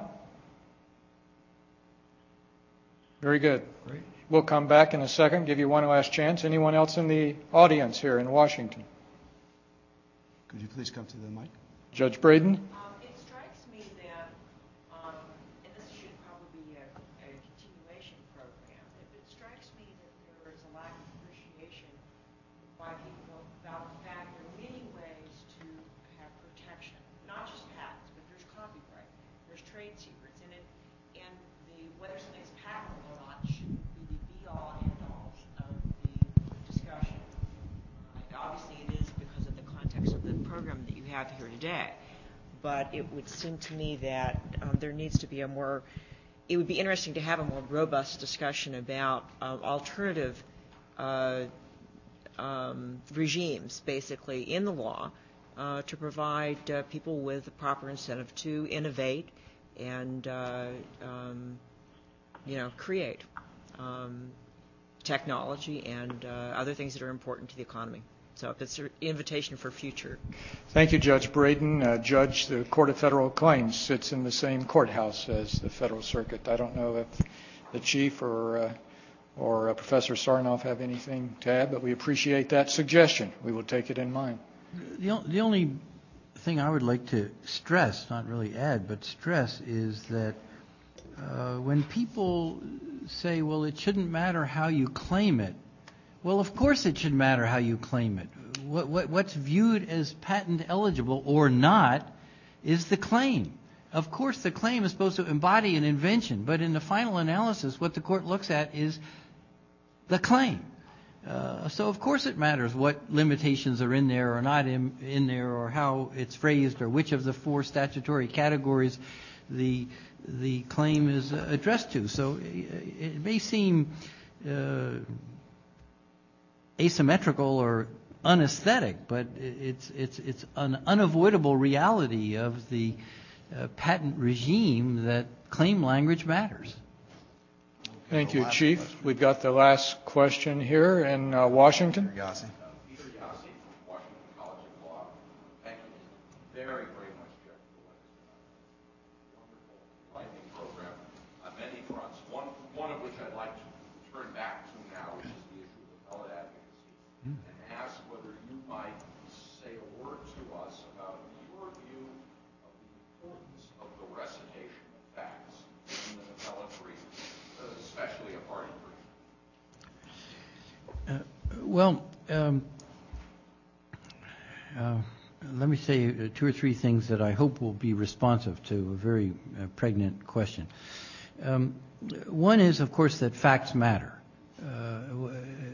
Very good. Great. We'll come back in a second, give you one last chance. Anyone else in the audience here in Washington? Could you please come to the mic? Judge Braden? Um, it strikes me that, um, and this should probably be a, a continuation program, it strikes me that there is a lack of appreciation by people about the fact there are many ways to have protection, not just patents, but there's copyright, there's trade secrets, and it, and the whether something's patentable or not shouldn't be the be-all and end-all of the discussion. Uh, obviously, it is because of the context of the program that you have here today. But it would seem to me that um, there needs to be a more, it would be interesting to have a more robust discussion about uh, alternative uh, um, regimes, basically, in the law uh, to provide uh, people with the proper incentive to innovate and, uh, um, you know, create um, technology and uh, other things that are important to the economy. So it's an invitation for future. Thank you, Judge Braden. Uh, Judge, the Court of Federal Claims sits in the same courthouse as the Federal Circuit. I don't know if the Chief or uh, or uh, Professor Sarnoff have anything to add, but we appreciate that suggestion. We will take it in mind. The, the only thing I would like to stress, not really add, but stress, is that uh, when people say, well, it shouldn't matter how you claim it, well, of course it should matter how you claim it. what, what, what's viewed as patent eligible or not is the claim. Of course, the claim is supposed to embody an invention, but in the final analysis, what the court looks at is the claim. Uh, so, of course, it matters what limitations are in there or not in, in there, or how it's phrased, or which of the four statutory categories the the claim is uh, addressed to. So, it, it may seem uh, asymmetrical or unaesthetic, but it's it's it's an unavoidable reality of the uh, patent regime that claim language matters. Thank you, Chief. We've got the last question here in uh, Washington. Peter Yossi. Peter Yossi from Washington College of Law. Thank you very, very much, Jeff, for what has been a wonderful, enlightening program on many fronts. One, one of which I'd like to turn back to now, which is the issue of appellate advocacy, mm. and ask whether you might say a word to us about your view of the importance of the recitation of facts in an appellate brief, especially a party brief. Uh, well, um, uh, let me say uh, two or three things that I hope will be responsive to a very uh, pregnant question. Um, one is, of course, that facts matter. Uh, uh,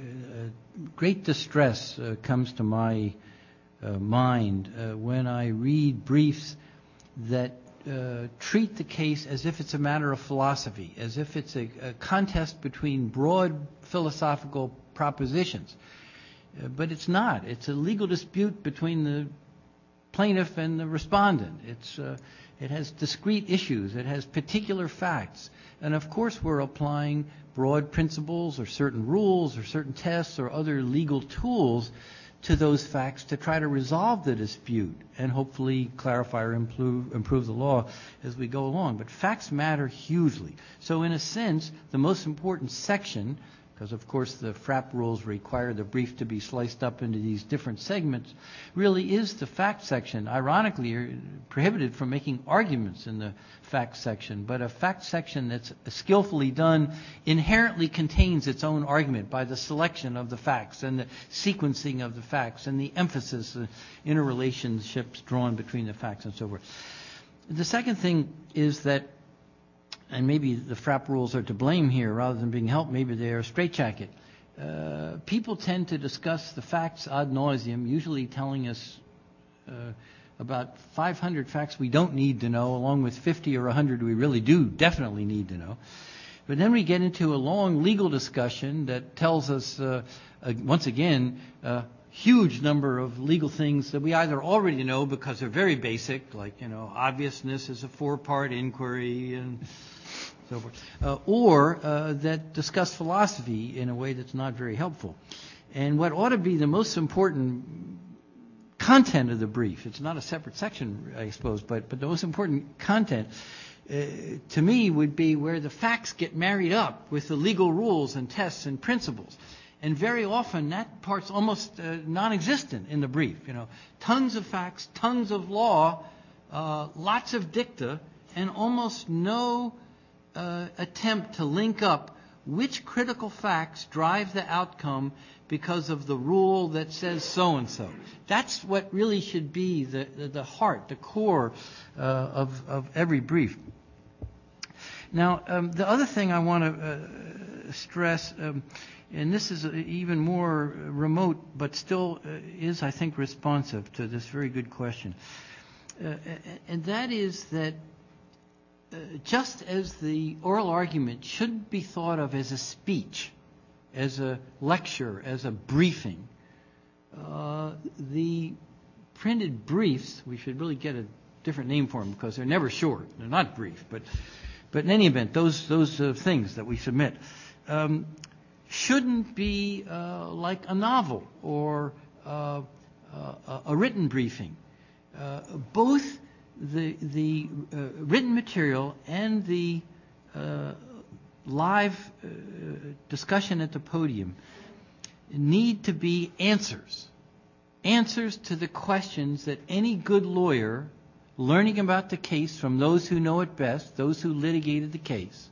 great distress uh, comes to my uh, mind uh, when I read briefs that Uh, treat the case as if it's a matter of philosophy, as if it's a, a contest between broad philosophical propositions. Uh, but it's not. It's a legal dispute between the plaintiff and the respondent. It's, uh, it has discrete issues. It has particular facts. And of course we're applying broad principles or certain rules or certain tests or other legal tools to those facts to try to resolve the dispute and hopefully clarify or improve, improve the law as we go along. But facts matter hugely. So in a sense, the most important section, because of course the FRAP rules require the brief to be sliced up into these different segments, really is the fact section. Ironically, you're prohibited from making arguments in the fact section, but a fact section that's skillfully done inherently contains its own argument by the selection of the facts and the sequencing of the facts and the emphasis, the interrelationships drawn between the facts and so forth. The second thing is that, and maybe the FRAP rules are to blame here rather than being helped, maybe they are a straitjacket. Uh, people tend to discuss the facts ad nauseum, usually telling us uh, about five hundred facts we don't need to know, along with fifty or one hundred we really do definitely need to know. But then we get into a long legal discussion that tells us, uh, uh, once again, a huge number of legal things that we either already know because they're very basic, like, you know, obviousness is a four-part inquiry and so forth, uh, or uh, that discuss philosophy in a way that's not very helpful. And what ought to be the most important content of the brief, it's not a separate section, I suppose, but, but the most important content uh, to me would be where the facts get married up with the legal rules and tests and principles. And very often that part's almost uh, non-existent in the brief. You know, tons of facts, tons of law, uh, lots of dicta, and almost no uh, attempt to link up which critical facts drive the outcome because of the rule that says so-and-so. That's what really should be the, the, the heart, the core uh, of, of every brief. Now, um, the other thing I want to uh, stress, um, and this is even more remote, but still uh, is, I think, responsive to this very good question, uh, and that is that uh, just as the oral argument should be thought of as a speech, as a lecture, as a briefing, uh, the printed briefs, we should really get a different name for them because they're never short. They're not brief, but but in any event, those those uh, things that we submit um, shouldn't be uh, like a novel or uh, uh, a written briefing. Uh, both the the uh, written material and the uh, live uh, discussion at the podium need to be answers. Answers to the questions that any good lawyer, learning about the case from those who know it best, those who litigated the case,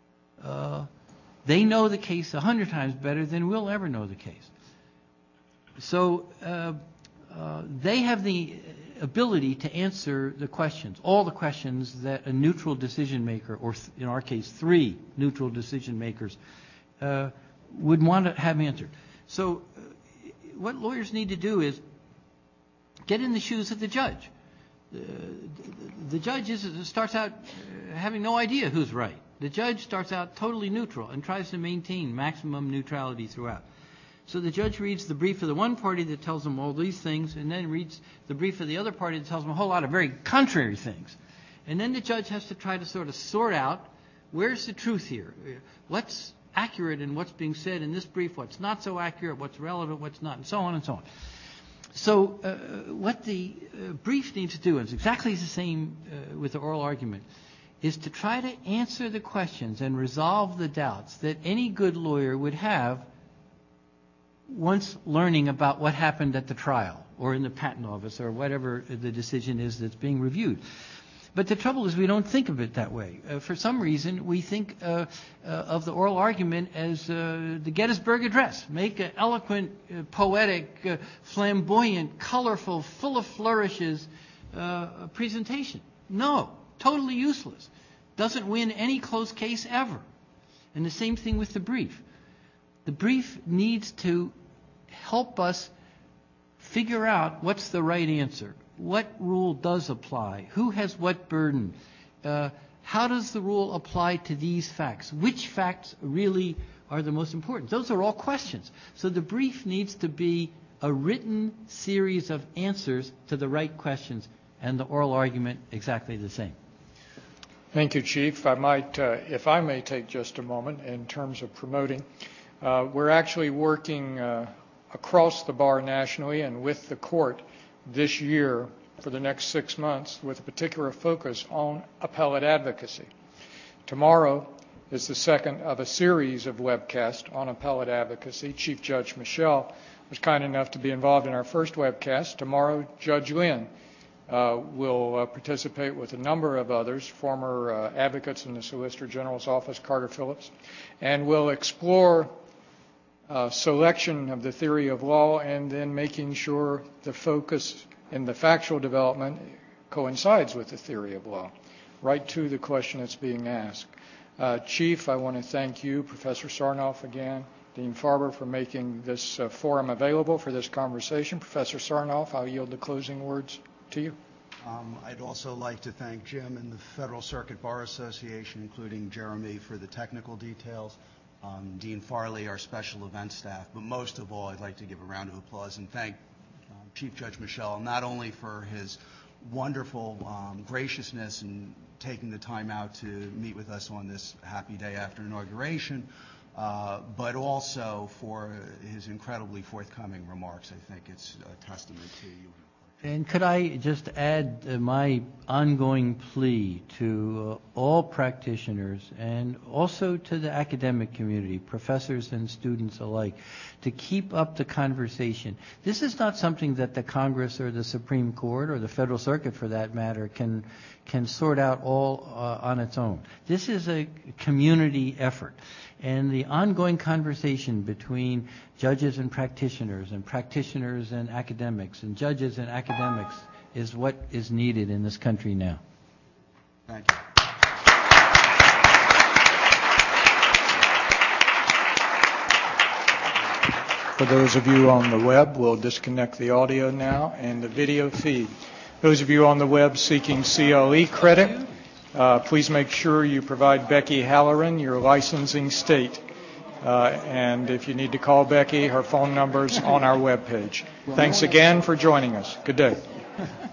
uh, they know the case a hundred times better than we'll ever know the case. so uh, uh, they have the ability to answer the questions, all the questions that a neutral decision maker, or th- in our case, three neutral decision makers, uh, would want to have answered. So uh, what lawyers need to do is get in the shoes of the judge. Uh, the judge is, starts out uh, having no idea who's right. The judge starts out totally neutral and tries to maintain maximum neutrality throughout. So the judge reads the brief of the one party that tells them all these things, and then reads the brief of the other party that tells them a whole lot of very contrary things. And then the judge has to try to sort of sort out, where's the truth here? What's accurate in what's being said in this brief, what's not so accurate, what's relevant, what's not, and so on and so on. So uh, what the uh, brief needs to do, and it's exactly the same uh, with the oral argument, is to try to answer the questions and resolve the doubts that any good lawyer would have once learning about what happened at the trial or in the patent office or whatever the decision is that's being reviewed. But the trouble is we don't think of it that way. Uh, for some reason, we think uh, uh, of the oral argument as uh, the Gettysburg Address. Make an eloquent, uh, poetic, uh, flamboyant, colorful, full of flourishes uh, presentation. No, totally useless. Doesn't win any close case ever. And the same thing with the brief. The brief needs to help us figure out what's the right answer. What rule does apply? Who has what burden? Uh, how does the rule apply to these facts? Which facts really are the most important? Those are all questions. So the brief needs to be a written series of answers to the right questions, and the oral argument exactly the same. Thank you, Chief. I might, uh, if I may take just a moment in terms of promoting. Uh, we're actually working uh, across the bar nationally and with the court this year for the next six months with a particular focus on appellate advocacy. Tomorrow is the second of a series of webcasts on appellate advocacy. Chief Judge Michel was kind enough to be involved in our first webcast. Tomorrow, Judge Lynn uh, will uh, participate with a number of others, former uh, advocates in the Solicitor General's office, Carter Phillips, and will explore Uh, selection of the theory of law and then making sure the focus in the factual development coincides with the theory of law, right to the question that's being asked. Uh, Chief, I want to thank you, Professor Sarnoff again, Dean Farber, for making this uh, forum available for this conversation. Professor Sarnoff, I'll yield the closing words to you. Um, I'd also like to thank Jim and the Federal Circuit Bar Association, including Jeremy, for the technical details. Um, Dean Farley, our special events staff, but most of all, I'd like to give a round of applause and thank um, Chief Judge Michel, not only for his wonderful um, graciousness in taking the time out to meet with us on this happy day after inauguration, uh, but also for his incredibly forthcoming remarks. I think it's a testament to you. And could I just add uh, my ongoing plea to uh, all practitioners and also to the academic community, professors and students alike, to keep up the conversation. This is not something that the Congress or the Supreme Court or the Federal Circuit, for that matter, can can sort out all uh, on its own. This is a community effort. And the ongoing conversation between judges and practitioners and practitioners and academics and judges and academics is what is needed in this country now. Thank you. For those of you on the web, we'll disconnect the audio now and the video feed. Those of you on the web seeking C L E credit, Uh, please make sure you provide Becky Halloran your licensing state. Uh, and if you need to call Becky, her phone number's on our webpage. Thanks again for joining us. Good day.